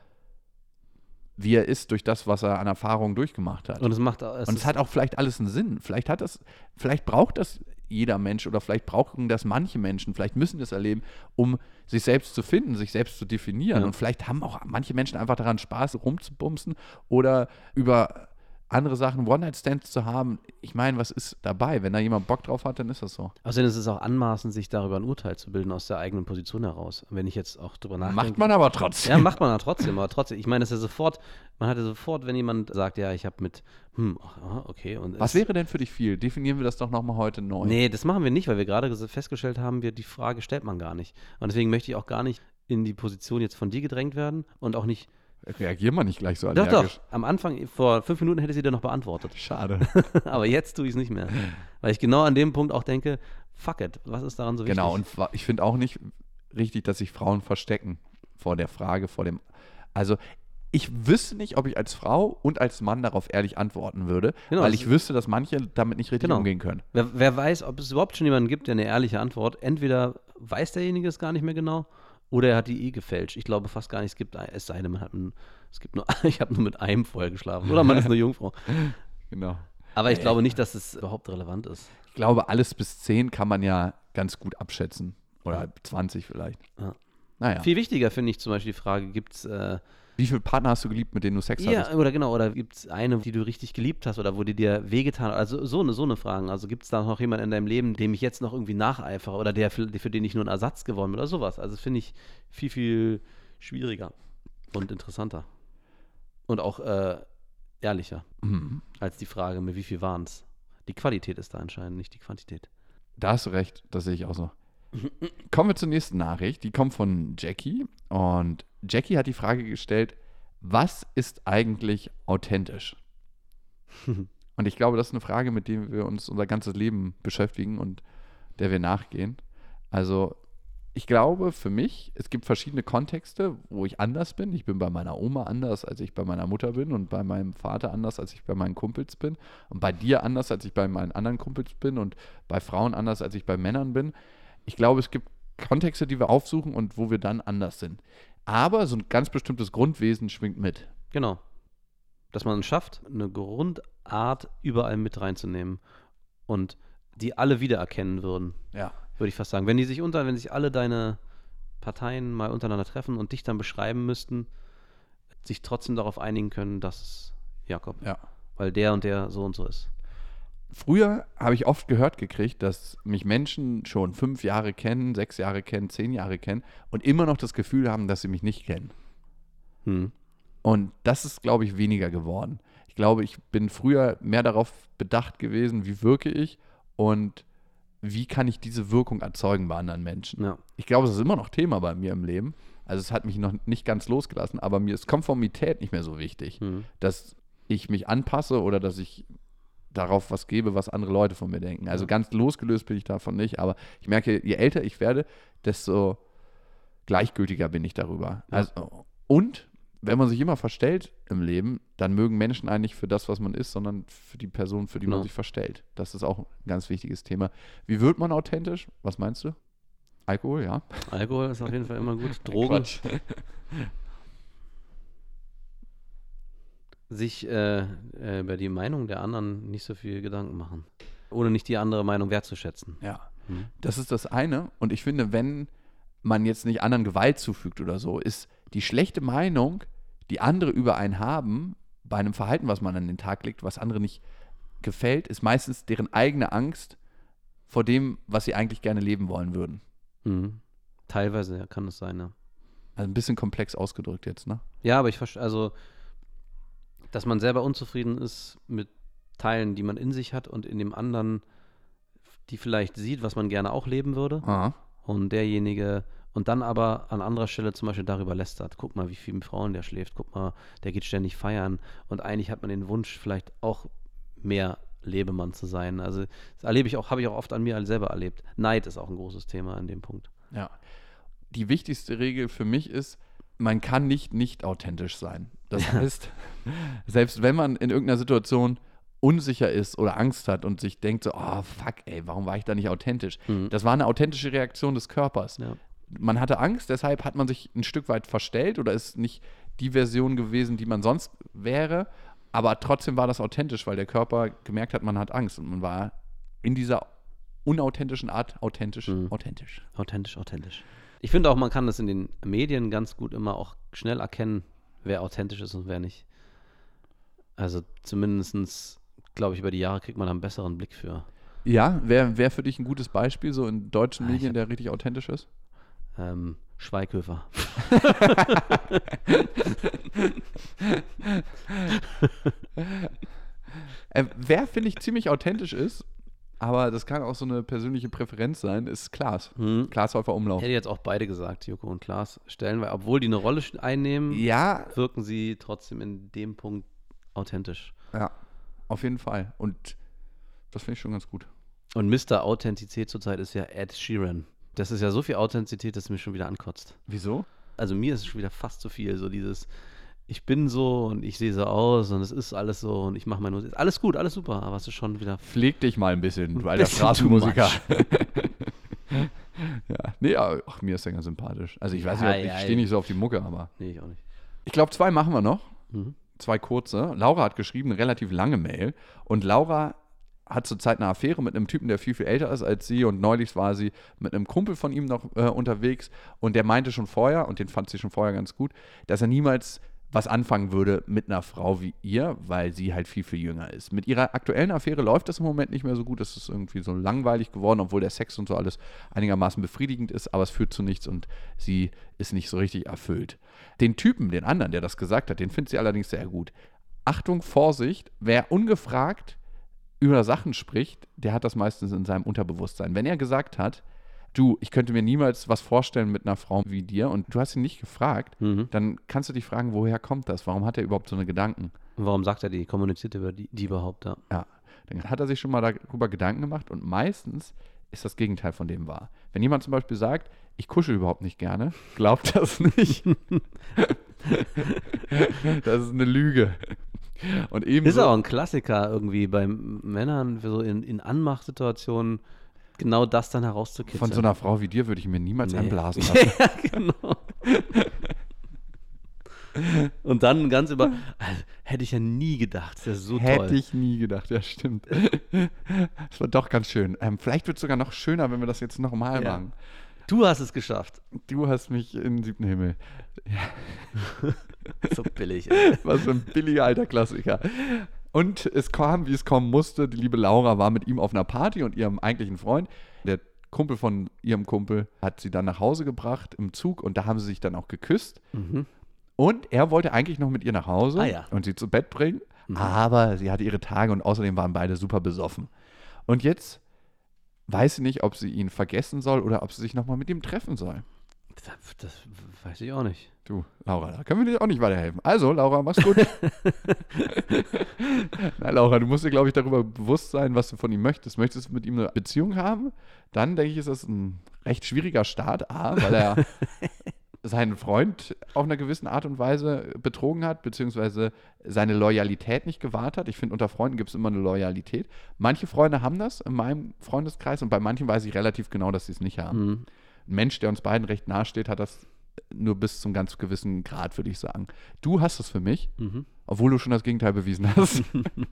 wie er ist, durch das, was er an Erfahrungen durchgemacht hat. Und es macht es Und es hat auch vielleicht alles einen Sinn. Vielleicht hat das, vielleicht braucht das jeder Mensch oder vielleicht brauchen das manche Menschen, vielleicht müssen das erleben, um sich selbst zu finden, sich selbst zu definieren. Ja. Und vielleicht haben auch manche Menschen einfach daran Spaß, rumzubumsen oder über andere Sachen One-Night-Stands zu haben. Ich meine, was ist dabei? Wenn da jemand Bock drauf hat, dann ist das so. Außerdem ist es auch anmaßend, sich darüber ein Urteil zu bilden aus der eigenen Position heraus. Und wenn ich jetzt auch drüber nachdenke. Macht man aber trotzdem. Ja, macht man ja trotzdem, aber trotzdem. Ich meine, es ist ja sofort, man hat ja sofort, wenn jemand sagt, ja, ich habe mit, hm, aha, okay. Und Was es, wäre denn für dich viel? Definieren wir das doch nochmal heute neu. Nee, das machen wir nicht, weil wir gerade ges- festgestellt haben, wir, die Frage stellt man gar nicht. Und deswegen möchte ich auch gar nicht in die Position jetzt von dir gedrängt werden und auch nicht. Reagier mal nicht gleich so Doch, allergisch. doch. Am Anfang, vor fünf Minuten hätte sie dir noch beantwortet. Schade. Aber jetzt tue ich es nicht mehr. Weil ich genau an dem Punkt auch denke, fuck it, was ist daran so wichtig? Genau, und wa- ich finde auch nicht richtig, dass sich Frauen verstecken vor der Frage, vor dem. Also, ich wüsste nicht, ob ich als Frau und als Mann darauf ehrlich antworten würde, Genau, weil das ich ist- wüsste, dass manche damit nicht richtig Genau. umgehen können. Wer, wer weiß, ob es überhaupt schon jemanden gibt, der eine ehrliche Antwort, entweder weiß derjenige es gar nicht mehr genau oder er hat die eh gefälscht. Ich glaube fast gar nicht, es gibt, es sei denn, man hat ein, es gibt nur, ich habe nur mit einem vorher geschlafen oder man ist eine Jungfrau. Genau. Aber ich glaube nicht, dass es überhaupt relevant ist. Ich glaube, alles bis zehn kann man ja ganz gut abschätzen. Oder zwanzig vielleicht. Ja. Naja. Viel wichtiger finde ich zum Beispiel die Frage, gibt es äh, Wie viele Partner hast du geliebt, mit denen du Sex ja, hattest? oder genau, oder gibt es eine, die du richtig geliebt hast oder wo die dir wehgetan hat? Also so eine, so eine Fragen. Also gibt es da noch jemanden in deinem Leben, dem ich jetzt noch irgendwie nacheifere oder der für, für den ich nur ein Ersatz geworden bin oder sowas? Also das finde ich viel, viel schwieriger und interessanter. Und auch äh, ehrlicher Mhm. als die Frage, mit wie viel waren es? Die Qualität ist da anscheinend, nicht die Quantität. Da hast du recht, das sehe ich auch so. Kommen wir zur nächsten Nachricht. Die kommt von Jackie. Und Jackie hat die Frage gestellt, was ist eigentlich authentisch? Und ich glaube, das ist eine Frage, mit der wir uns unser ganzes Leben beschäftigen und der wir nachgehen. Also, Ich glaube, für mich, es gibt verschiedene Kontexte, wo ich anders bin. Ich bin bei meiner Oma anders, als ich bei meiner Mutter bin und bei meinem Vater anders, als ich bei meinen Kumpels bin und bei dir anders, als ich bei meinen anderen Kumpels bin und bei Frauen anders, als ich bei Männern bin. Ich glaube, es gibt Kontexte, die wir aufsuchen und wo wir dann anders sind. Aber so ein ganz bestimmtes Grundwesen schwingt mit. Genau. Dass man es schafft, eine Grundart überall mit reinzunehmen und die alle wiedererkennen würden. Ja. Würde ich fast sagen. Wenn die sich unter, wenn sich alle deine Parteien mal untereinander treffen und dich dann beschreiben müssten, sich trotzdem darauf einigen können, dass es Jakob, Ja. weil der und der so und so ist. Früher habe ich oft gehört gekriegt, dass mich Menschen schon fünf Jahre kennen, sechs Jahre kennen, zehn Jahre kennen und immer noch das Gefühl haben, dass sie mich nicht kennen. Hm. Und das ist, glaube ich, weniger geworden. Ich glaube, ich bin früher mehr darauf bedacht gewesen, wie wirke ich und wie kann ich diese Wirkung erzeugen bei anderen Menschen. Ja. Ich glaube, das ist immer noch Thema bei mir im Leben. Also es hat mich noch nicht ganz losgelassen, aber mir ist Konformität nicht mehr so wichtig, Hm. dass ich mich anpasse oder dass ich darauf was gebe, was andere Leute von mir denken. Also Ja. ganz losgelöst bin ich davon nicht, aber ich merke, je älter ich werde, desto gleichgültiger bin ich darüber. Ja. Also, und wenn man sich immer verstellt im Leben, dann mögen Menschen einen nicht für das, was man ist, sondern für die Person, für die man Genau. sich verstellt. Das ist auch ein ganz wichtiges Thema. Wie wird man authentisch? Was meinst du? Alkohol, ja. Alkohol ist auf jeden Fall immer gut. Drogen. Quatsch. Sich äh, äh, über die Meinung der anderen nicht so viel Gedanken machen. Ohne nicht die andere Meinung wertzuschätzen. Ja. Mhm. Das ist das eine. Und ich finde, wenn man jetzt nicht anderen Gewalt zufügt oder so, ist die schlechte Meinung, die andere über einen haben, bei einem Verhalten, was man an den Tag legt, was andere nicht gefällt, ist meistens deren eigene Angst vor dem, was sie eigentlich gerne leben wollen würden. Mhm. Teilweise ja, kann es sein, ja. Also ein bisschen komplex ausgedrückt jetzt, ne? Ja, aber ich verstehe, also, dass man selber unzufrieden ist mit Teilen, die man in sich hat und in dem anderen, die vielleicht sieht, was man gerne auch leben würde. Aha. Und derjenige, und dann aber an anderer Stelle zum Beispiel darüber lästert. Guck mal, wie viele Frauen der schläft. Guck mal, der geht ständig feiern. Und eigentlich hat man den Wunsch, vielleicht auch mehr Lebemann zu sein. Also das erlebe ich auch, habe ich auch oft an mir selber erlebt. Neid ist auch ein großes Thema an dem Punkt. Ja. Die wichtigste Regel für mich ist, man kann nicht nicht authentisch sein. Das heißt, selbst wenn man in irgendeiner Situation unsicher ist oder Angst hat und sich denkt so, oh fuck, ey, warum war ich da nicht authentisch? Mhm. Das war eine authentische Reaktion des Körpers. Ja. Man hatte Angst, deshalb hat man sich ein Stück weit verstellt oder ist nicht die Version gewesen, die man sonst wäre, aber trotzdem war das authentisch, weil der Körper gemerkt hat, man hat Angst und man war in dieser unauthentischen Art authentisch, Mhm. authentisch. Authentisch, authentisch. Ich finde auch, man kann das in den Medien ganz gut immer auch schnell erkennen, wer authentisch ist und wer nicht. Also zumindest, glaube ich, über die Jahre kriegt man da einen besseren Blick für. Ja, wer wär für dich ein gutes Beispiel, so in deutschen Ah, ich Medien, hab- der richtig authentisch ist? Ähm, Schweighöfer. Äh, wer, finde ich, ziemlich authentisch ist, aber das kann auch so eine persönliche Präferenz sein, ist Klaas. Hm. Klaas Häufer Umlauf. Hätte jetzt auch beide gesagt, Joko und Klaas, stellen wir, obwohl die eine Rolle sch- einnehmen, Ja, wirken sie trotzdem in dem Punkt authentisch. ja, auf jeden Fall. Und das finde ich schon ganz gut. Und Mister Authentizität zurzeit ist ja Ed Sheeran. Das ist ja so viel Authentizität, dass es mich schon wieder ankotzt. Wieso? Also mir ist es schon wieder fast zu viel, so dieses, ich bin so und ich sehe so aus und es ist alles so und ich mache meine Musik. Alles gut, alles super, aber es ist schon wieder Pfleg dich mal ein bisschen, du alter bisschen Straßenmusiker. too Ja, nee, aber, ach, mir ist Sänger sympathisch. Also ich weiß Ja, nicht, ob, ja, ich stehe nicht so auf die Mucke, aber nee, ich auch nicht. ich glaube, zwei machen wir noch. Mhm. Zwei kurze. Laura hat geschrieben, eine relativ lange Mail. Und Laura hat zurzeit eine Affäre mit einem Typen, der viel, viel älter ist als sie. Und neulich war sie mit einem Kumpel von ihm noch äh, unterwegs. Und der meinte schon vorher, und den fand sie schon vorher ganz gut, dass er niemals was anfangen würde mit einer Frau wie ihr, weil sie halt viel, viel jünger ist. Mit ihrer aktuellen Affäre läuft das im Moment nicht mehr so gut. Es ist irgendwie so langweilig geworden, obwohl der Sex und so alles einigermaßen befriedigend ist, aber es führt zu nichts und sie ist nicht so richtig erfüllt. Den Typen, den anderen, der das gesagt hat, den findet sie allerdings sehr gut. Achtung, Vorsicht, wer ungefragt über Sachen spricht, der hat das meistens in seinem Unterbewusstsein. Wenn er gesagt hat, du, ich könnte mir niemals was vorstellen mit einer Frau wie dir und du hast ihn nicht gefragt, Mhm. dann kannst du dich fragen, woher kommt das? Warum hat er überhaupt so eine Gedanken? Und warum sagt er die? Kommuniziert über die, die überhaupt da? Ja, dann hat er sich schon mal darüber Gedanken gemacht und meistens ist das Gegenteil von dem wahr. Wenn jemand zum Beispiel sagt, ich kuschel überhaupt nicht gerne, glaubt das nicht. Das ist eine Lüge. Und ebenso, ist auch ein Klassiker irgendwie bei Männern, so in, in Anmachsituationen, genau das dann herauszukitzeln. Von so einer Frau wie dir würde ich mir niemals Nee. einblasen lassen. Ja, genau. Und dann ganz über, also, hätte ich ja nie gedacht, das ist so toll. Hätte ich nie gedacht, ja stimmt. Das war doch ganz schön. Ähm, vielleicht wird es sogar noch schöner, wenn wir das jetzt nochmal Ja. machen. Du hast es geschafft. Du hast mich in den siebten Himmel. So billig, ey. Was für ein billiger alter Klassiker. Und es kam, wie es kommen musste. Die liebe Laura war mit ihm auf einer Party und ihrem eigentlichen Freund. Der Kumpel von ihrem Kumpel hat sie dann nach Hause gebracht im Zug und da haben sie sich dann auch geküsst. Mhm. Und er wollte eigentlich noch mit ihr nach Hause Ah, ja. und sie zu Bett bringen, aber sie hatte ihre Tage und außerdem waren beide super besoffen. Und jetzt weiß sie nicht, ob sie ihn vergessen soll oder ob sie sich nochmal mit ihm treffen soll. Das, das weiß ich auch nicht. Du, Laura, da können wir dir auch nicht weiterhelfen. Also, Laura, mach's gut. Na, Laura, du musst dir, glaube ich, darüber bewusst sein, was du von ihm möchtest. Möchtest du mit ihm eine Beziehung haben? Dann, denke ich, ist das ein recht schwieriger Start. A, weil er seinen Freund auf einer gewissen Art und Weise betrogen hat, beziehungsweise seine Loyalität nicht gewahrt hat. Ich finde, unter Freunden gibt es immer eine Loyalität. Manche Freunde haben das in meinem Freundeskreis und bei manchen weiß ich relativ genau, dass sie es nicht haben. Mhm. Ein Mensch, der uns beiden recht nahe steht, hat das nur bis zum ganz gewissen Grad, würde ich sagen. Du hast es für mich, Mhm. obwohl du schon das Gegenteil bewiesen hast.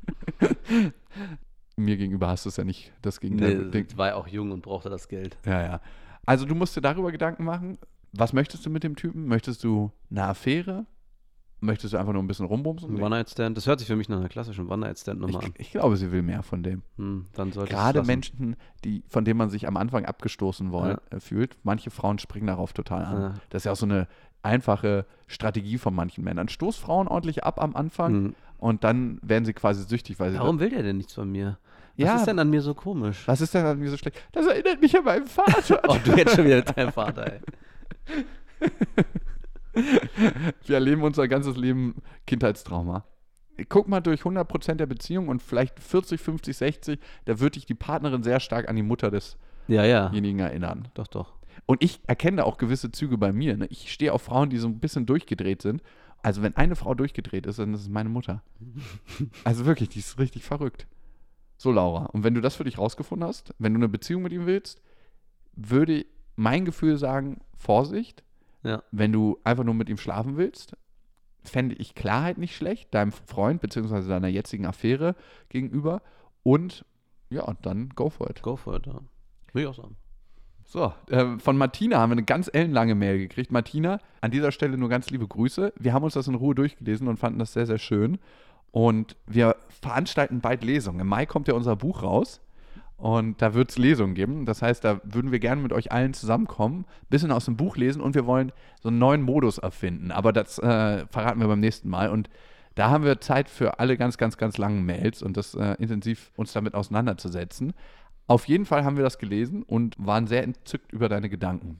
Mir gegenüber hast du es ja nicht das Gegenteil. Nee, war ja auch jung und brauchte das Geld. Ja, ja. Also du musst dir darüber Gedanken machen, was möchtest du mit dem Typen? Möchtest du eine Affäre? Möchtest du einfach nur ein bisschen rumbumsen? Ein One-Night-Stand, das hört sich für mich nach einer klassischen One-Night-Stand-Nummer an. Ich, ich glaube, sie will mehr von dem. Hm, dann sollte es Gerade lassen. Menschen, die, von denen man sich am Anfang abgestoßen wollen, äh, fühlt. Manche Frauen springen darauf total an. Ja. Das ist ja auch so eine einfache Strategie von manchen Männern. Stoß Frauen ordentlich ab am Anfang Mhm. und dann werden sie quasi süchtig, weil sie. Warum will der denn nichts von mir? Was Ja. ist denn an mir so komisch? Was ist denn an mir so schlecht? Das erinnert mich an meinen Vater. Oh, du jetzt schon wieder mit deinem Vater, ey. Wir erleben unser ganzes Leben Kindheitstrauma. Guck mal durch hundert Prozent der Beziehung und vielleicht vierzig, fünfzig, sechzig, da wird dich die Partnerin sehr stark an die Mutter Ja, ja. desjenigen erinnern. Doch, doch. Und ich erkenne auch gewisse Züge bei mir. Ne? Ich stehe auf Frauen, die so ein bisschen durchgedreht sind. Also wenn eine Frau durchgedreht ist, dann ist es meine Mutter. Also wirklich, die ist richtig verrückt. So, Laura, und wenn du das für dich rausgefunden hast, wenn du eine Beziehung mit ihm willst, würde mein Gefühl sagen, Vorsicht. Ja. Wenn du einfach nur mit ihm schlafen willst, fände ich Klarheit nicht schlecht, deinem Freund bzw. deiner jetzigen Affäre gegenüber. Und ja, dann go for it. Go for it, ja. Will ich auch sagen. So, äh, von Martina haben wir eine ganz ellenlange Mail gekriegt. Martina, an dieser Stelle nur ganz liebe Grüße. Wir haben uns das in Ruhe durchgelesen und fanden das sehr, sehr schön. Und wir veranstalten bald Lesungen. Im Mai kommt ja unser Buch raus. Und da wird es Lesungen geben. Das heißt, da würden wir gerne mit euch allen zusammenkommen, ein bisschen aus dem Buch lesen und wir wollen so einen neuen Modus erfinden. Aber das äh, verraten wir beim nächsten Mal. Und da haben wir Zeit für alle ganz, ganz, ganz langen Mails und das äh, intensiv uns damit auseinanderzusetzen. Auf jeden Fall haben wir das gelesen und waren sehr entzückt über deine Gedanken.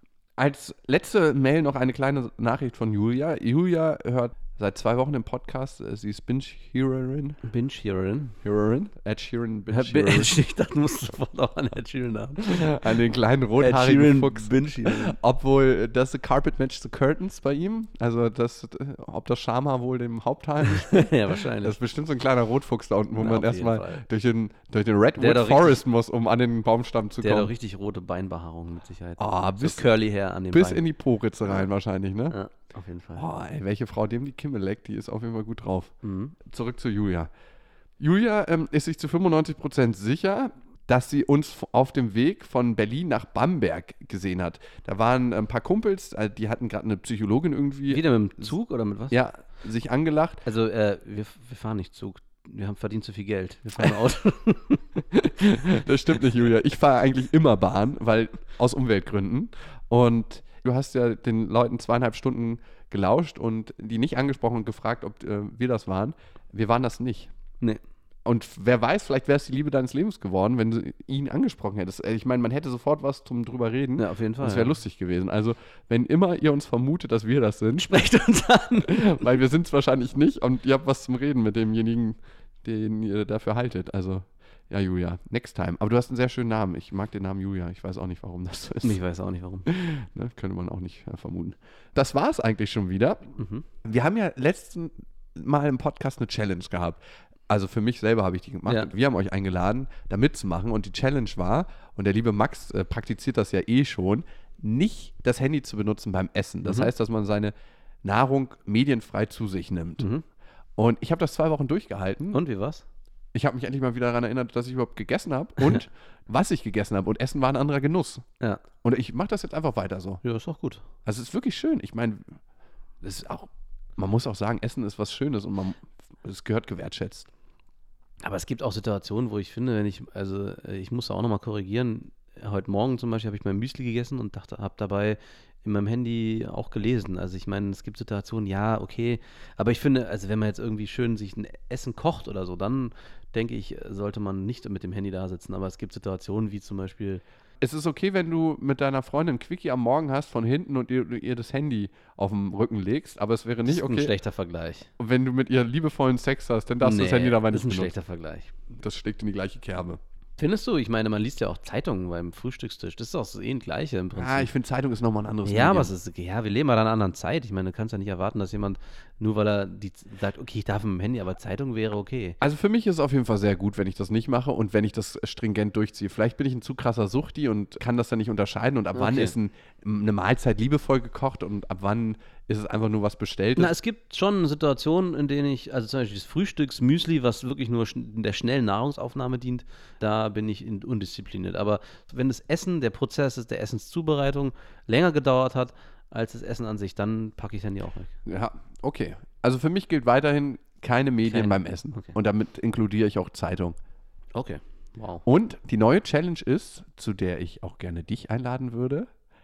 Als letzte Mail noch eine kleine Nachricht von Julia. Julia hört seit zwei Wochen den Podcast. Sie ist Binge-Hearerin. Binge-Hearerin. Hearerin? Ed Sheeran, Ja, Binge-Hearerin. Ich dachte, du musst sofort auch an Ed Sheeran haben. An den kleinen Ed rothaarigen Sheeran, Fuchs. Binge-Hearerin. Obwohl das The Carpet Match the Curtains bei ihm, also das, ob das Schamhaar wohl dem Hauptteil nicht. Ja, wahrscheinlich. Das ist bestimmt so ein kleiner Rotfuchs da unten, wo Na, man auf jeden erstmal Fall. durch den, durch den Redwood Der hat auch Forest richtig- muss, um an den Baumstamm zu Der hat auch kommen. richtig rote Beinbehaarung mit Sicherheit. Ah, bis- so curly Hair an den Bis Beinen. in die Po-Ritze rein wahrscheinlich, ne? Ja, auf jeden Fall. Oh, ey, welche Frau dem die Kimme leckt, die ist auf jeden Fall gut drauf. Mhm. Zurück zu Julia. Julia ähm, ist sich zu fünfundneunzig Prozent sicher, dass sie uns f- auf dem Weg von Berlin nach Bamberg gesehen hat. Da waren ein paar Kumpels, äh, die hatten gerade eine Psychologin irgendwie Wieder mit dem Zug oder mit was? ja, sich angelacht. Also, äh, wir, wir fahren nicht Zug. Wir haben verdient zu viel Geld. Wir fahren Auto. Das stimmt nicht, Julia. Ich fahre eigentlich immer Bahn, weil aus Umweltgründen. Und du hast ja den Leuten zweieinhalb Stunden gelauscht und die nicht angesprochen und gefragt, ob äh, wir das waren. Wir waren das nicht. Nee. Und wer weiß, vielleicht wäre es die Liebe deines Lebens geworden, wenn du ihn angesprochen hättest. Ich meine, man hätte sofort was zum drüber reden. Ja, auf jeden Fall. Das wäre ja. lustig gewesen. Also, wenn immer ihr uns vermutet, dass wir das sind, Sprecht uns an. weil wir sind es wahrscheinlich nicht und ihr habt was zum Reden mit demjenigen, den ihr dafür haltet. Also, Ja, Julia, next time. Aber du hast einen sehr schönen Namen. Ich mag den Namen Julia. Ich weiß auch nicht, warum das so ist. Ich weiß auch nicht, warum. Ne, könnte man auch nicht äh, vermuten. Das war es eigentlich schon wieder. Mhm. Wir haben ja letzten Mal im Podcast eine Challenge gehabt. Also für mich selber habe ich die gemacht. Ja. Und wir haben euch eingeladen, da mitzumachen. Und die Challenge war, und der liebe Max äh, praktiziert das ja eh schon, nicht das Handy zu benutzen beim Essen. Das Mhm. heißt, dass man seine Nahrung medienfrei zu sich nimmt. Mhm. Und ich habe das zwei Wochen durchgehalten. Und wie war's? Ich habe mich endlich mal wieder daran erinnert, dass ich überhaupt gegessen habe und was ich gegessen habe. Und Essen war ein anderer Genuss. Ja. Und ich mache das jetzt einfach weiter so. Ja, ist doch gut. Also es ist wirklich schön. Ich meine, es ist auch, man muss auch sagen, Essen ist was Schönes und man, es gehört gewertschätzt. Aber es gibt auch Situationen, wo ich finde, wenn ich, also äh, ich muss da auch nochmal korrigieren. Heute Morgen zum Beispiel habe ich mein Müsli gegessen und dachte, habe dabei in meinem Handy auch gelesen. Also ich meine, es gibt Situationen, ja, okay, aber ich finde, also wenn man jetzt irgendwie schön sich ein Essen kocht oder so, dann denke ich, sollte man nicht mit dem Handy da sitzen. Aber es gibt Situationen wie zum Beispiel, Es ist okay, wenn du mit deiner Freundin Quickie am Morgen hast von hinten und ihr, ihr das Handy auf dem Rücken legst, aber es wäre das nicht ist ein okay, schlechter Vergleich. wenn du mit ihr liebevollen Sex hast, dann darfst du das Handy dabei das nicht ist ein benutzen. schlechter Vergleich. Das schlägt in die gleiche Kerbe. Findest du? Ich meine, man liest ja auch Zeitungen beim Frühstückstisch. Das ist doch so eh ein Gleiche im Prinzip. Ah, ich finde, Zeitung ist nochmal ein anderes Ja, aber es Medium. ist, ja, wir leben in einer anderen Zeit. Ich meine, du kannst ja nicht erwarten, dass jemand, nur weil er die sagt, okay, ich darf mit dem Handy, aber Zeitung wäre okay. Also für mich ist es auf jeden Fall sehr gut, wenn ich das nicht mache und wenn ich das stringent durchziehe. Vielleicht bin ich ein zu krasser Suchti und kann das dann nicht unterscheiden und ab wann Okay. ist ein, eine Mahlzeit liebevoll gekocht und ab wann ist es einfach nur was Bestelltes. Na, es gibt schon Situationen, in denen ich, also zum Beispiel das Frühstücksmüsli, was wirklich nur schn- der schnellen Nahrungsaufnahme dient, da bin ich in, undiszipliniert. Aber wenn das Essen, der Prozess ist der Essenszubereitung länger gedauert hat als das Essen an sich, dann packe ich dann die auch weg. Ja, okay. Also für mich gilt weiterhin keine Medien Keine- beim Essen. okay. Und damit inkludiere ich auch Zeitung. Okay, wow. Und die neue Challenge ist, zu der ich auch gerne dich einladen würde,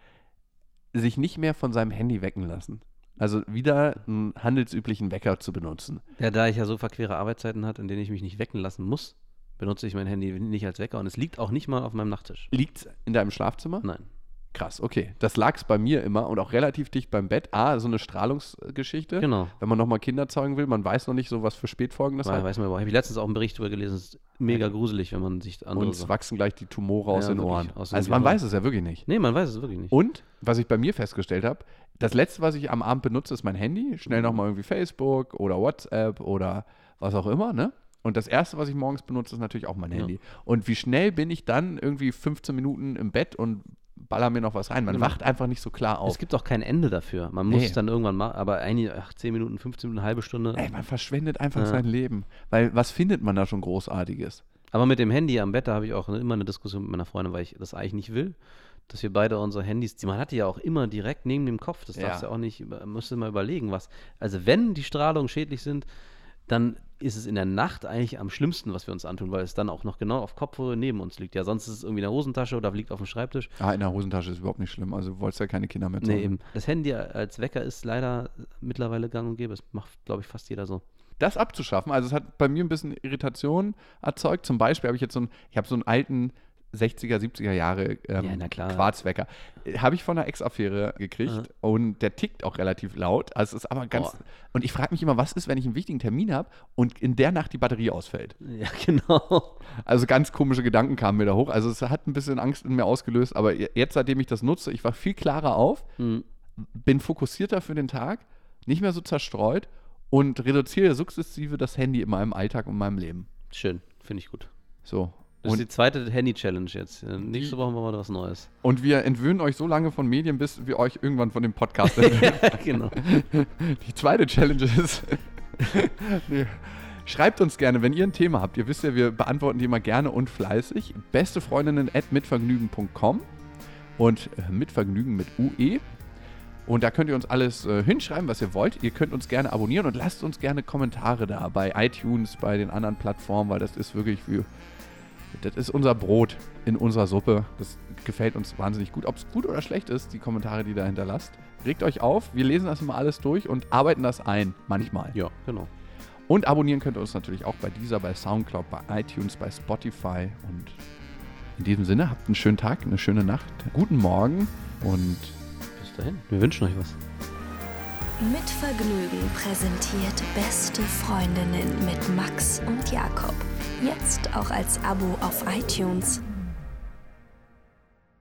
sich nicht mehr von seinem Handy wecken lassen. Also wieder einen handelsüblichen Wecker zu benutzen. Ja, da ich ja so verquere Arbeitszeiten hatte, in denen ich mich nicht wecken lassen muss, benutze ich mein Handy nicht als Wecker und es liegt auch nicht mal auf meinem Nachttisch. Liegt in deinem Schlafzimmer? Nein. Krass, okay. Das lag es bei mir immer und auch relativ dicht beim Bett. A, so eine Strahlungsgeschichte. Genau. Wenn man nochmal Kinder zeugen will, man weiß noch nicht so, was für Spätfolgen das Weil, hat. weiß man überhaupt. Habe ich letztens auch einen Bericht darüber gelesen, es ist mega gruselig, wenn man sich andere Und es Sachen- wachsen gleich die Tumore aus Ja, den wirklich, Ohren. aus dem Also man Gehirn. weiß es ja wirklich nicht. Nee, man weiß es wirklich nicht. Und, was ich bei mir festgestellt habe, das Letzte, was ich am Abend benutze, ist mein Handy. Schnell nochmal irgendwie Facebook oder WhatsApp oder was auch immer, ne? Und das Erste, was ich morgens benutze, ist natürlich auch mein Ja. Handy. Und wie schnell bin ich dann irgendwie fünfzehn Minuten im Bett und baller mir noch was rein? Man Genau. wacht einfach nicht so klar auf. Es gibt auch kein Ende dafür. Man muss Nee. es dann irgendwann machen, aber ein, ach, zehn Minuten, fünfzehn Minuten, eine halbe Stunde. Ey, man verschwendet einfach Ja. sein Leben. Weil was findet man da schon Großartiges? Aber mit dem Handy am Bett, da habe ich auch immer eine Diskussion mit meiner Freundin, weil ich das eigentlich nicht will, dass wir beide unsere Handys, die- man hat die ja auch immer direkt neben dem Kopf, das Ja. darfst du auch nicht, über- musst du mal überlegen, was, also wenn die Strahlungen schädlich sind, dann ist es in der Nacht eigentlich am schlimmsten, was wir uns antun, weil es dann auch noch genau auf Kopfhöhe neben uns liegt. Ja, sonst ist es irgendwie in der Hosentasche oder liegt auf dem Schreibtisch. Ah, in der Hosentasche ist überhaupt nicht schlimm. Also du wolltest ja keine Kinder mehr Nee, zeugen. eben. Das Handy als Wecker ist leider mittlerweile gang und gäbe. Das macht, glaube ich, fast jeder so. Das abzuschaffen, also es hat bei mir ein bisschen Irritation erzeugt. Zum Beispiel habe ich jetzt so einen, ich habe so einen alten sechziger, siebziger Jahre ähm, Ja, na klar. Quarzwecker. Äh, Habe ich von einer Ex-Affäre gekriegt Aha. und der tickt auch relativ laut. Also es ist aber ganz. Boah. Und ich frage mich immer, was ist, wenn ich einen wichtigen Termin habe und in der Nacht die Batterie ausfällt? Ja, genau. Also ganz komische Gedanken kamen mir da hoch. Also es hat ein bisschen Angst in mir ausgelöst, aber jetzt, seitdem ich das nutze, ich war viel klarer auf, Hm. bin fokussierter für den Tag, nicht mehr so zerstreut und reduziere sukzessive das Handy in meinem Alltag und in meinem Leben. Schön, finde ich gut. So. Das ist Und, die zweite Handy-Challenge jetzt. Äh, Nächste Woche machen wir was Neues. und wir entwöhnen euch so lange von Medien, bis wir euch irgendwann von dem Podcast entwöhnen. Genau. Die zweite Challenge ist, nee. Schreibt uns gerne, wenn ihr ein Thema habt. Ihr wisst ja, wir beantworten die immer gerne und fleißig. bestefreundinnen at mitvergnügen punkt com und äh, mitvergnügen mit U E. Und da könnt ihr uns alles äh, hinschreiben, was ihr wollt. Ihr könnt uns gerne abonnieren und lasst uns gerne Kommentare da bei iTunes, bei den anderen Plattformen, weil das ist wirklich wie, das ist unser Brot in unserer Suppe. Das gefällt uns wahnsinnig gut. Ob es gut oder schlecht ist, die Kommentare, die da hinterlasst. Regt euch auf, wir lesen das immer alles durch und arbeiten das ein, manchmal. Ja, genau. Und abonnieren könnt ihr uns natürlich auch bei dieser, bei Soundcloud, bei iTunes, bei Spotify. Und in diesem Sinne, habt einen schönen Tag, eine schöne Nacht, guten Morgen und Bis dahin. Wir wünschen euch was. Mit Vergnügen präsentiert Beste Freundinnen mit Max und Jakob. Jetzt auch als Abo auf iTunes.